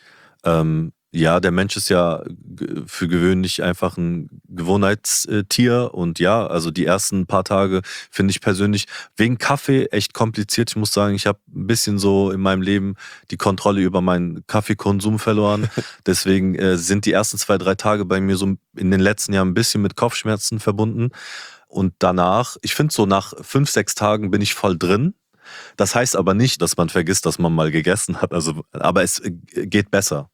Ähm, ja, der Mensch ist ja g- für gewöhnlich einfach ein Gewohnheitstier und ja, also die ersten paar Tage finde ich persönlich wegen Kaffee echt kompliziert. Ich muss sagen, ich habe ein bisschen so in meinem Leben die Kontrolle über meinen Kaffeekonsum verloren. Deswegen äh, sind die ersten zwei, drei Tage bei mir so in den letzten Jahren ein bisschen mit Kopfschmerzen verbunden. Und danach, ich finde so nach fünf, sechs Tagen bin ich voll drin. Das heißt aber nicht, dass man vergisst, dass man mal gegessen hat. Also, aber es äh, geht besser.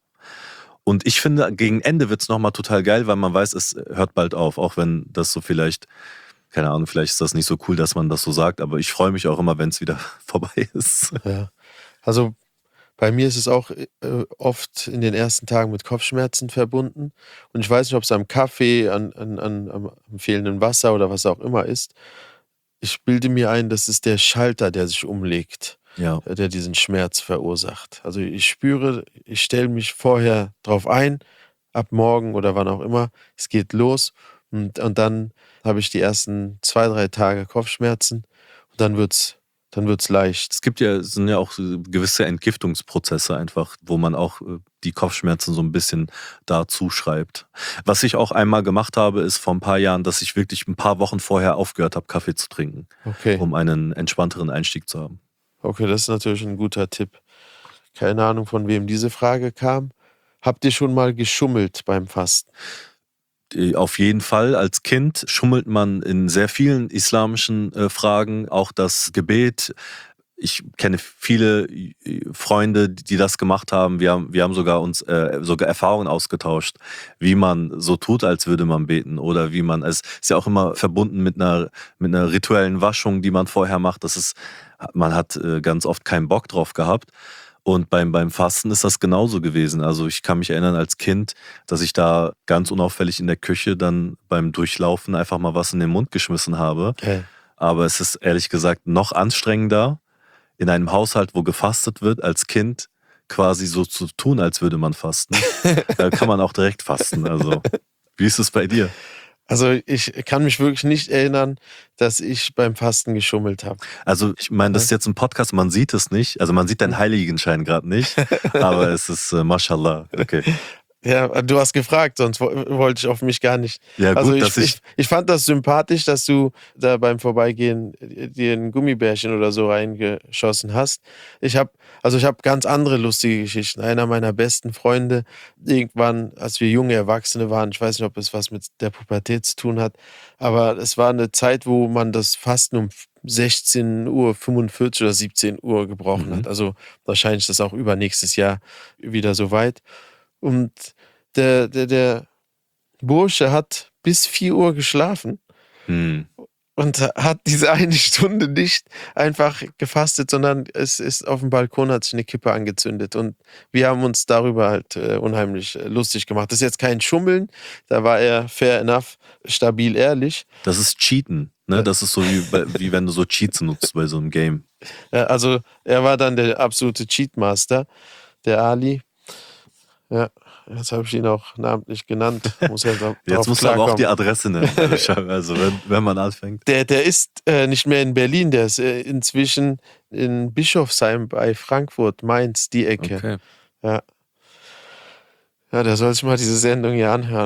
Und ich finde, gegen Ende wird's nochmal total geil, weil man weiß, es hört bald auf. Auch wenn das so vielleicht, keine Ahnung, vielleicht ist das nicht so cool, dass man das so sagt, aber ich freue mich auch immer, wenn es wieder vorbei ist. Ja. Also bei mir ist es auch äh, oft in den ersten Tagen mit Kopfschmerzen verbunden. Und ich weiß nicht, ob es am Kaffee, an, an, an, am am fehlenden Wasser oder was auch immer ist. Ich bilde mir ein, das ist der Schalter, der sich umlegt, Ja. äh, der diesen Schmerz verursacht. Also ich spüre, ich stelle mich vorher drauf ein, ab morgen oder wann auch immer, es geht los. Und, und dann habe ich die ersten zwei, drei Tage Kopfschmerzen und dann wird's, dann wird's leicht. Es gibt ja, es sind ja auch so gewisse Entgiftungsprozesse einfach, wo man auch äh, die Kopfschmerzen so ein bisschen da zuschreibt. Was ich auch einmal gemacht habe, ist vor ein paar Jahren, dass ich wirklich ein paar Wochen vorher aufgehört habe, Kaffee zu trinken, Okay. um einen entspannteren Einstieg zu haben. Okay, das ist natürlich ein guter Tipp. Keine Ahnung, von wem diese Frage kam. Habt ihr schon mal geschummelt beim Fasten? Äh, Auf jeden Fall. Als Kind schummelt man in sehr vielen islamischen äh, Fragen, auch das Gebet. Ich kenne viele äh, Freunde, die das gemacht haben. Wir haben, wir haben sogar uns äh, sogar Erfahrungen ausgetauscht, wie man so tut, als würde man beten oder wie man es ist ja auch immer verbunden mit einer mit einer rituellen Waschung, die man vorher macht. Das ist, man hat äh, ganz oft keinen Bock drauf gehabt. Und beim, beim Fasten ist das genauso gewesen. Also ich kann mich erinnern als Kind, dass ich da ganz unauffällig in der Küche dann beim Durchlaufen einfach mal was in den Mund geschmissen habe. Äh, Aber es ist ehrlich gesagt noch anstrengender, in einem Haushalt, wo gefastet wird, als Kind quasi so zu tun, als würde man fasten. Da kann man auch direkt fasten. Also, wie ist es bei dir? Also ich kann mich wirklich nicht erinnern, dass ich beim Fasten geschummelt habe. Also, ich meine, das ist jetzt ein Podcast, man sieht es nicht. Also, man sieht deinen Heiligenschein gerade nicht. Aber es ist, äh, Mashallah. Okay. Ja, du hast gefragt, sonst wo- wollte ich auf mich gar nicht. Ja, Also gut, ich, dass ich. ich, ich fand das sympathisch, dass du da beim Vorbeigehen dir ein Gummibärchen oder so reingeschossen hast. Ich habe, also ich habe ganz andere lustige Geschichten. Einer meiner besten Freunde, irgendwann, als wir junge Erwachsene waren, ich weiß nicht, ob es was mit der Pubertät zu tun hat, aber es war eine Zeit, wo man das Fasten um sechzehn Uhr fünfundvierzig oder siebzehn Uhr gebrochen Mhm. hat. Also wahrscheinlich ist das auch übernächstes Jahr wieder soweit. Und der, der, der Bursche hat bis vier Uhr geschlafen Hm. und hat diese eine Stunde nicht einfach gefastet, sondern es ist auf dem Balkon, hat sich eine Kippe angezündet. Und wir haben uns darüber halt äh, unheimlich äh, lustig gemacht. Das ist jetzt kein Schummeln, da war er fair enough, stabil ehrlich. Das ist Cheaten. Ne? Das ist so wie, bei- wie wenn du so Cheats nutzt bei so einem Game. Ja, also er war dann der absolute Cheatmaster, der Ali. Ja, Jetzt habe ich ihn auch namentlich genannt. Muss ja drauf Jetzt musst du aber auch die klarkommen. Adresse nennen. Also wenn, wenn man anfängt. Der, der ist äh, nicht mehr in Berlin, der ist äh, inzwischen in Bischofsheim bei Frankfurt, Mainz, die Ecke. Okay. Ja. Ja, der soll sich mal diese Sendung hier anhören.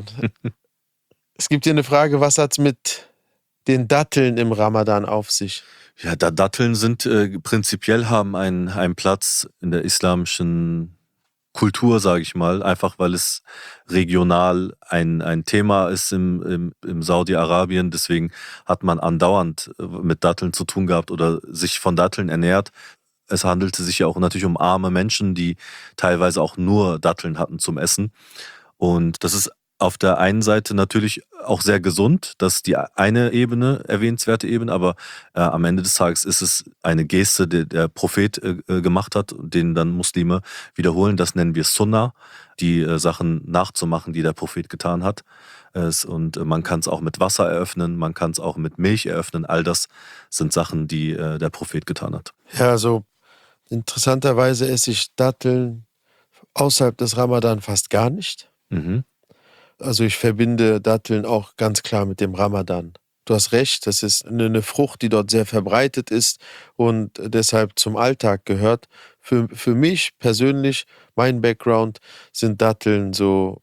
Es gibt hier eine Frage, was hat's mit den Datteln im Ramadan auf sich? Ja, da Datteln sind äh, prinzipiell haben einen, einen Platz in der islamischen Kultur, sage ich mal, einfach weil es regional ein, ein Thema ist im, im, im Saudi-Arabien. Deswegen hat man andauernd äh, mit Datteln zu tun gehabt oder sich von Datteln ernährt. Es handelte sich ja auch natürlich um arme Menschen, die teilweise auch nur Datteln hatten zum Essen. Und das ist auf der einen Seite natürlich auch sehr gesund, das ist die eine Ebene, erwähnenswerte Ebene, aber äh, am Ende des Tages ist es eine Geste, die der Prophet äh, gemacht hat, den dann Muslime wiederholen. Das nennen wir Sunnah, die äh, Sachen nachzumachen, die der Prophet getan hat. Es, und äh, man kann es auch mit Wasser eröffnen, man kann es auch mit Milch eröffnen. All das sind Sachen, die äh, der Prophet getan hat. Ja, also interessanterweise esse ich Datteln außerhalb des Ramadan fast gar nicht. Mhm. Also ich verbinde Datteln auch ganz klar mit dem Ramadan. Du hast recht, das ist eine, eine Frucht, die dort sehr verbreitet ist und deshalb zum Alltag gehört. Für, für mich persönlich, mein Background, sind Datteln so,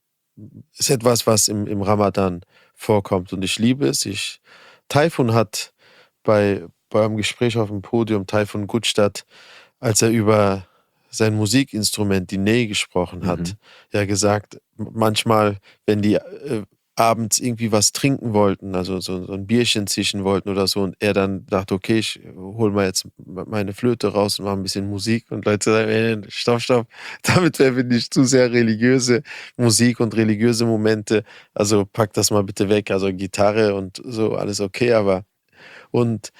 ist etwas, was im, im Ramadan vorkommt und ich liebe es. Ich, Taifun hat bei, beim Gespräch auf dem Podium, Taifun Gutstadt, als er über sein Musikinstrument, die Ney, gesprochen hat, Mhm. ja gesagt, manchmal, wenn die äh, abends irgendwie was trinken wollten, also so, so ein Bierchen zischen wollten oder so, und er dann dachte, okay, ich hol mal jetzt meine Flöte raus und mache ein bisschen Musik, und Leute sagen, ey, stopp, stopp, damit verbinde ich zu sehr religiöse Musik und religiöse Momente, also pack das mal bitte weg, also Gitarre und so, alles okay, aber und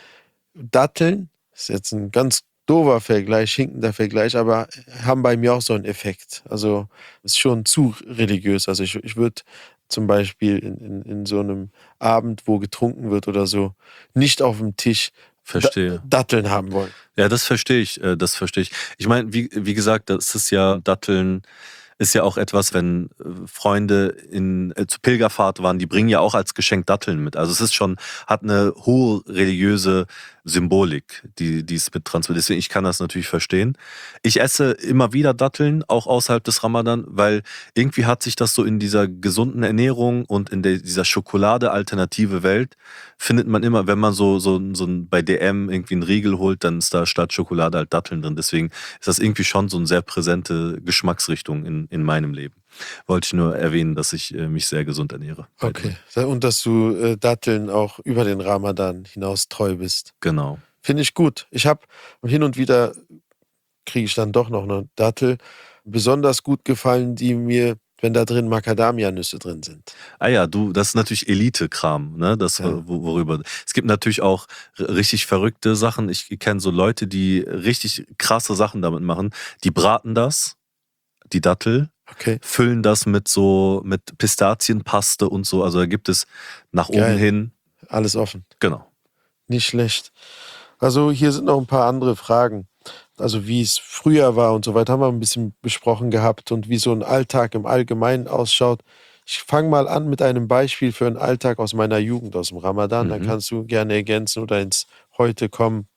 Datteln ist jetzt ein ganz doofer Vergleich, hinkender Vergleich, aber haben bei mir auch so einen Effekt. Also ist schon zu religiös. Also ich, ich würde zum Beispiel in, in, in so einem Abend, wo getrunken wird oder so, nicht auf dem Tisch Da- Verstehe. Datteln haben wollen. Ja, das verstehe ich, äh, das verstehe ich. Ich meine, wie, wie gesagt, das ist ja, Datteln ist ja auch etwas, wenn äh, Freunde in, äh, zur Pilgerfahrt waren, die bringen ja auch als Geschenk Datteln mit. Also es ist schon, hat eine hohe religiöse Symbolik, die, die es mit transportiert. Deswegen, ich kann das natürlich verstehen. Ich esse immer wieder Datteln, auch außerhalb des Ramadan, weil irgendwie hat sich das so in dieser gesunden Ernährung und in der, dieser Schokolade-alternative Welt, findet man immer, wenn man so, so, so ein, bei D M irgendwie einen Riegel holt, dann ist da statt Schokolade halt Datteln drin. Deswegen ist das irgendwie schon so eine sehr präsente Geschmacksrichtung in, in meinem Leben. Wollte ich nur erwähnen, dass ich äh, mich sehr gesund ernähre. by the Okay. way. Und dass du äh, Datteln auch über den Ramadan hinaus treu bist. Genau. Finde ich gut. Ich habe hin und wieder, kriege ich dann doch noch eine Dattel, besonders gut gefallen, die mir, wenn da drin Macadamia-Nüsse drin sind. Ah ja, du, das ist natürlich Elite-Kram, ne? Das, Ja. wo- worüber. Es gibt natürlich auch r- richtig verrückte Sachen. Ich kenne so Leute, die richtig krasse Sachen damit machen. Die braten das, die Dattel, Okay. füllen das mit so, mit Pistazienpaste und so. Also da gibt es nach oben Geil. hin, Alles offen. genau. Nicht schlecht. Also hier sind noch ein paar andere Fragen. Also wie es früher war und so weiter, haben wir ein bisschen besprochen gehabt und wie so ein Alltag im Allgemeinen ausschaut. Ich fange mal an mit einem Beispiel für einen Alltag aus meiner Jugend, aus dem Ramadan. Dann Mhm. kannst du gerne ergänzen oder ins Heute kommen,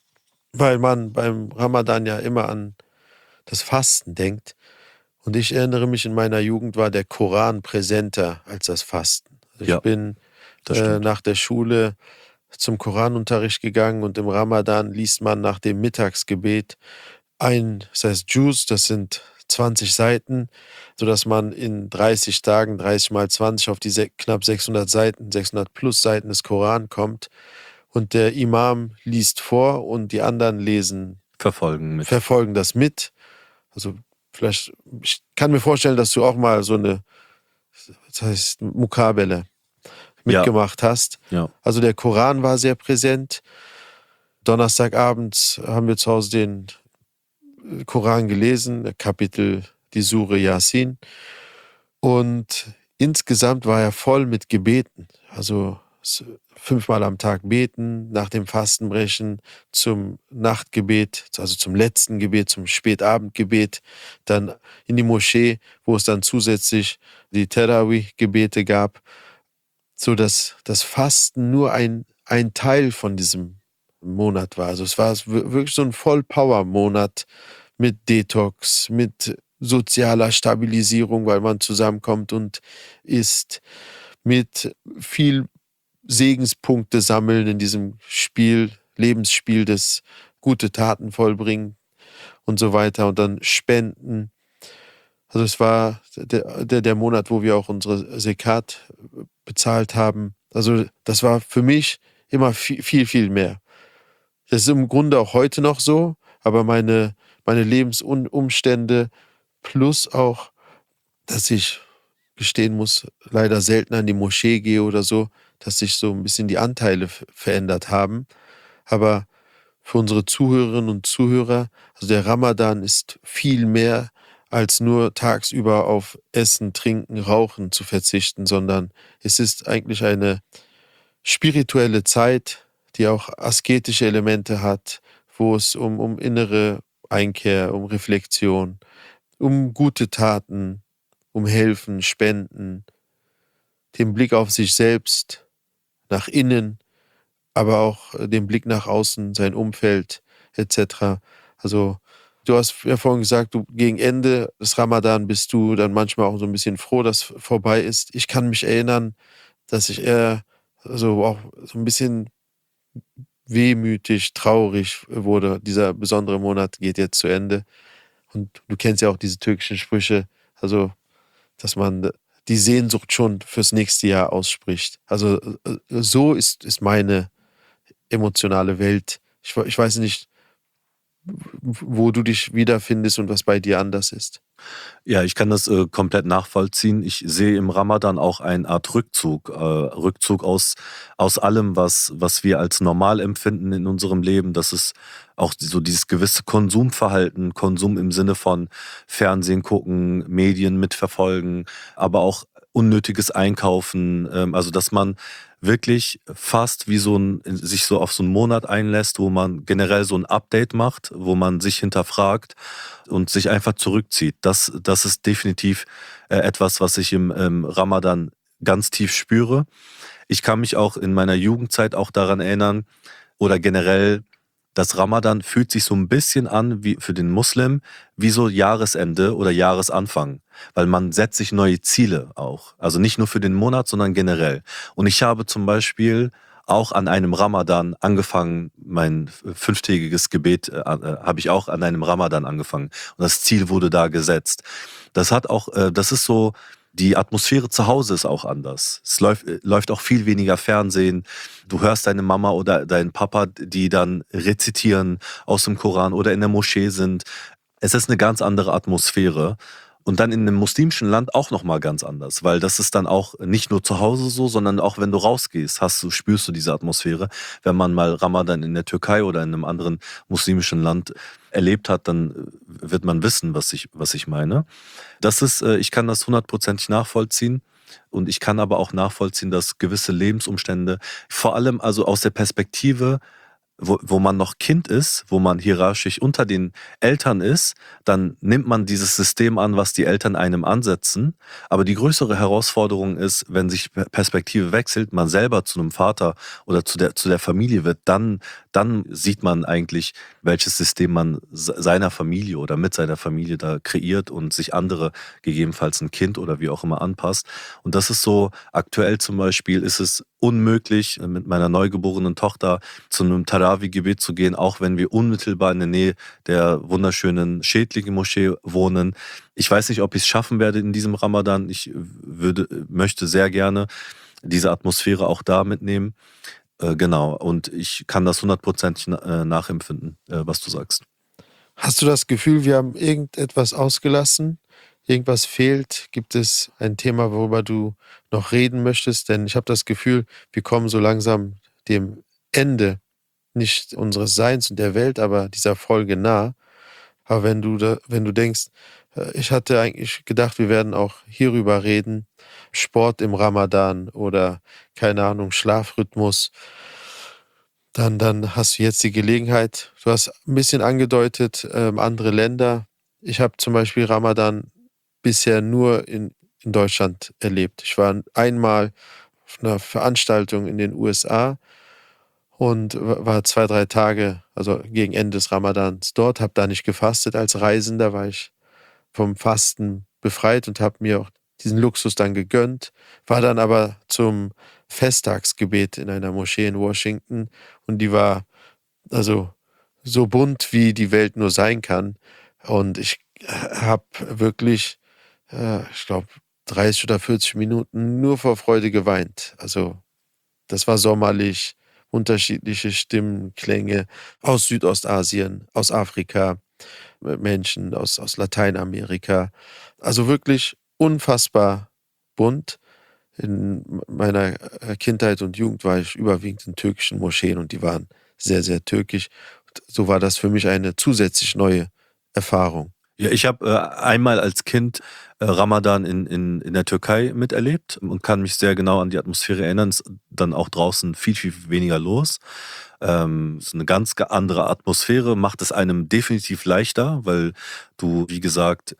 weil man beim Ramadan ja immer an das Fasten denkt. Und ich erinnere mich, in meiner Jugend war der Koran präsenter als das Fasten. Also ich Ja, bin das äh, stimmt. nach der Schule zum Koranunterricht gegangen und im Ramadan liest man nach dem Mittagsgebet ein, das heißt Juz, das sind zwanzig Seiten, sodass man in dreißig Tagen, dreißig mal zwanzig auf die se- knapp sechshundert Seiten, sechshundert plus Seiten des Koran kommt. Und der Imam liest vor und die anderen lesen, Verfolgen mit. verfolgen das mit. Also vielleicht, ich kann mir vorstellen, dass du auch mal so eine, das heißt Mukabele, Ja, mitgemacht hast. ja. Also der Koran war sehr präsent. Donnerstagabends haben wir zu Hause den Koran gelesen, Kapitel, die Sure Yasin. Und insgesamt war er voll mit Gebeten. Also s- fünfmal am Tag beten, nach dem Fastenbrechen zum Nachtgebet, also zum letzten Gebet, zum Spätabendgebet, dann in die Moschee, wo es dann zusätzlich die Terawih-Gebete gab, so dass das Fasten nur ein, ein Teil von diesem Monat war. Also es war wir- wirklich so ein Vollpower-Monat mit Detox, mit sozialer Stabilisierung, weil man zusammenkommt und isst, mit viel Segenspunkte sammeln in diesem Spiel, Lebensspiel des gute Taten vollbringen und so weiter und dann spenden. Also es war der, der, der Monat, wo wir auch unsere Sekat bezahlt haben. Also das war für mich immer viel, viel, viel mehr. Das ist im Grunde auch heute noch so, aber meine, meine Lebensumstände plus auch, dass ich gestehen muss, leider seltener in die Moschee gehe oder so, dass sich so ein bisschen die Anteile f- verändert haben. Aber für unsere Zuhörerinnen und Zuhörer, also der Ramadan ist viel mehr als nur tagsüber auf Essen, Trinken, Rauchen zu verzichten, sondern es ist eigentlich eine spirituelle Zeit, die auch asketische Elemente hat, wo es um, um innere Einkehr, um Reflexion, um gute Taten, um Helfen, Spenden, den Blick auf sich selbst, nach innen, aber auch äh, den Blick nach außen, sein Umfeld et cetera. Also du hast ja vorhin gesagt, du gegen Ende des Ramadan bist du dann manchmal auch so ein bisschen froh, dass vorbei ist. Ich kann mich erinnern, dass ich eher so auch so ein bisschen wehmütig, traurig wurde. Dieser besondere Monat geht jetzt zu Ende. Und du kennst ja auch diese türkischen Sprüche, also dass man die Sehnsucht schon fürs nächste Jahr ausspricht. Also äh, so ist, ist meine emotionale Welt. Ich, we- ich weiß nicht, wo du dich wiederfindest und was bei dir anders ist. Ja, ich kann das äh, komplett nachvollziehen. Ich sehe im Ramadan auch eine Art Rückzug, äh, Rückzug aus, aus allem, was, was wir als normal empfinden in unserem Leben. Das ist auch so dieses gewisse Konsumverhalten, Konsum im Sinne von Fernsehen gucken, Medien mitverfolgen, aber auch unnötiges Einkaufen. Ähm, also, dass man wirklich fast wie so ein, sich so auf so einen Monat einlässt, wo man generell so ein Update macht, wo man sich hinterfragt und sich einfach zurückzieht. Das, das ist definitiv äh, etwas, was ich im ähm, Ramadan ganz tief spüre. Ich kann mich auch in meiner Jugendzeit auch daran erinnern oder generell, das Ramadan fühlt sich so ein bisschen an wie für den Muslim wie so Jahresende oder Jahresanfang, weil man setzt sich neue Ziele auch. Also nicht nur für den Monat, sondern generell. Und ich habe zum Beispiel auch an einem Ramadan angefangen, mein fünftägiges Gebet äh, äh, habe ich auch an einem Ramadan angefangen. Und das Ziel wurde da gesetzt. Das hat auch, äh, das ist so, die Atmosphäre zu Hause ist auch anders. Es läuft, äh, läuft auch viel weniger Fernsehen. Du hörst deine Mama oder deinen Papa, die dann rezitieren aus dem Koran oder in der Moschee sind. Es ist eine ganz andere Atmosphäre. Und dann in einem muslimischen Land auch nochmal ganz anders, weil das ist dann auch nicht nur zu Hause so, sondern auch wenn du rausgehst, hast du, spürst du diese Atmosphäre. Wenn man mal Ramadan in der Türkei oder in einem anderen muslimischen Land erlebt hat, dann äh, wird man wissen, was ich, was ich meine. Das ist, äh, ich kann das hundertprozentig nachvollziehen. Und ich kann aber auch nachvollziehen, dass gewisse Lebensumstände, vor allem also aus der Perspektive, wo, wo man noch Kind ist, wo man hierarchisch unter den Eltern ist, dann nimmt man dieses System an, was die Eltern einem ansetzen. Aber die größere Herausforderung ist, wenn sich Perspektive wechselt, man selber zu einem Vater oder zu der, zu der Familie wird, dann, dann sieht man eigentlich, welches System man se- seiner Familie oder mit seiner Familie da kreiert und sich andere, gegebenenfalls ein Kind oder wie auch immer anpasst. Und das ist so, aktuell zum Beispiel ist es unmöglich, mit meiner neugeborenen Tochter zu einem Tarawih-Gebet zu gehen, auch wenn wir unmittelbar in der Nähe der wunderschönen Schädlinge-Moschee wohnen. Ich weiß nicht, ob ich es schaffen werde in diesem Ramadan. Ich würde, möchte sehr gerne diese Atmosphäre auch da mitnehmen. Äh, genau, und ich kann das hundertprozentig na- äh, nachempfinden, äh, was du sagst. Hast du das Gefühl, wir haben irgendetwas ausgelassen? Irgendwas fehlt? Gibt es ein Thema, worüber du noch reden möchtest? Denn ich habe das Gefühl, wir kommen so langsam dem Ende, nicht unseres Seins und der Welt, aber dieser Folge nah. Aber wenn du da, wenn du denkst, Ich hatte eigentlich gedacht, wir werden auch hierüber reden. Sport im Ramadan oder, keine Ahnung, Schlafrhythmus. Dann, dann hast du jetzt die Gelegenheit. Du hast ein bisschen angedeutet, ähm, andere Länder. Ich habe zum Beispiel Ramadan bisher nur in, in Deutschland erlebt. Ich war einmal auf einer Veranstaltung in den U S A und war zwei, drei Tage, also gegen Ende des Ramadans dort, habe da nicht gefastet als Reisender, war ich vom Fasten befreit und habe mir auch diesen Luxus dann gegönnt, war dann aber zum Festtagsgebet in einer Moschee in Washington und die war also so bunt, wie die Welt nur sein kann. Und ich habe wirklich, äh, ich glaube, dreißig oder vierzig Minuten nur vor Freude geweint. Also das war sommerlich, unterschiedliche Stimmen, Klänge aus Südostasien, aus Afrika, Menschen aus, aus Lateinamerika. Also wirklich unfassbar bunt. In meiner Kindheit und Jugend war ich überwiegend in türkischen Moscheen und die waren sehr, sehr türkisch. So war das für mich eine zusätzlich neue Erfahrung. Ja, ich habe äh, einmal als Kind äh, Ramadan in, in, in der Türkei miterlebt und kann mich sehr genau an die Atmosphäre erinnern. Es ist dann auch draußen viel, viel weniger los. Ähm, es ist eine ganz andere Atmosphäre, macht es einem definitiv leichter, weil du, wie gesagt,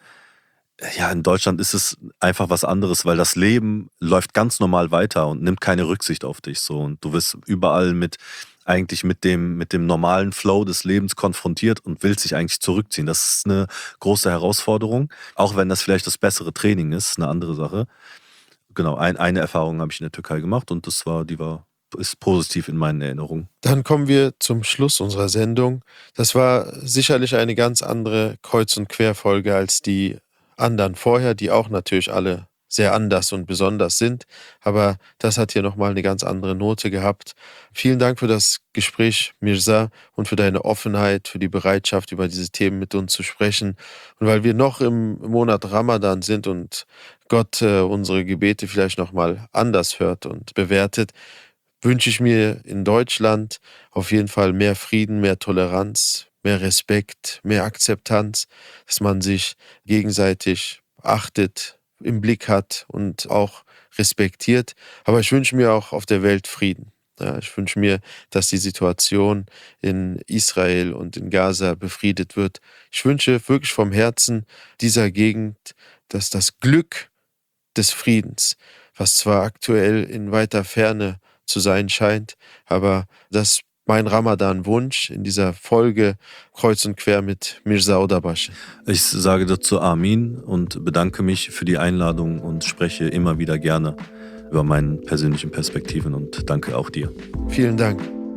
ja, in Deutschland ist es einfach was anderes, weil das Leben läuft ganz normal weiter und nimmt keine Rücksicht auf dich so. Und du wirst überall mit eigentlich mit dem, mit dem normalen Flow des Lebens konfrontiert und willst dich eigentlich zurückziehen. Das ist eine große Herausforderung, auch wenn das vielleicht das bessere Training ist, eine andere Sache. Genau, ein, eine Erfahrung habe ich in der Türkei gemacht und das war, die war, ist positiv in meinen Erinnerungen. Dann kommen wir zum Schluss unserer Sendung. Das war sicherlich eine ganz andere Kreuz- und Querfolge als die anderen vorher, die auch natürlich alle sehr anders und besonders sind. Aber das hat hier nochmal eine ganz andere Note gehabt. Vielen Dank für das Gespräch, Mirza, und für deine Offenheit, für die Bereitschaft, über diese Themen mit uns zu sprechen. Und weil wir noch im Monat Ramadan sind und Gott äh, unsere Gebete vielleicht nochmal anders hört und bewertet, wünsche ich mir in Deutschland auf jeden Fall mehr Frieden, mehr Toleranz, mehr Respekt, mehr Akzeptanz, dass man sich gegenseitig achtet, im Blick hat und auch respektiert. Aber ich wünsche mir auch auf der Welt Frieden. Ja, ich wünsche mir, dass die Situation in Israel und in Gaza befriedet wird. Ich wünsche wirklich vom Herzen dieser Gegend, dass das Glück des Friedens, was zwar aktuell in weiter Ferne zu sein scheint, aber dass mein Ramadan-Wunsch in dieser Folge Kreuz und Quer mit Mirza Odabashi. Ich sage dazu Amin und bedanke mich für die Einladung und spreche immer wieder gerne über meine persönlichen Perspektiven und danke auch dir. Vielen Dank.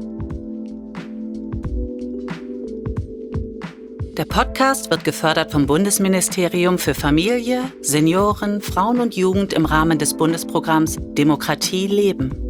Der Podcast wird gefördert vom Bundesministerium für Familie, Senioren, Frauen und Jugend im Rahmen des Bundesprogramms Demokratie leben.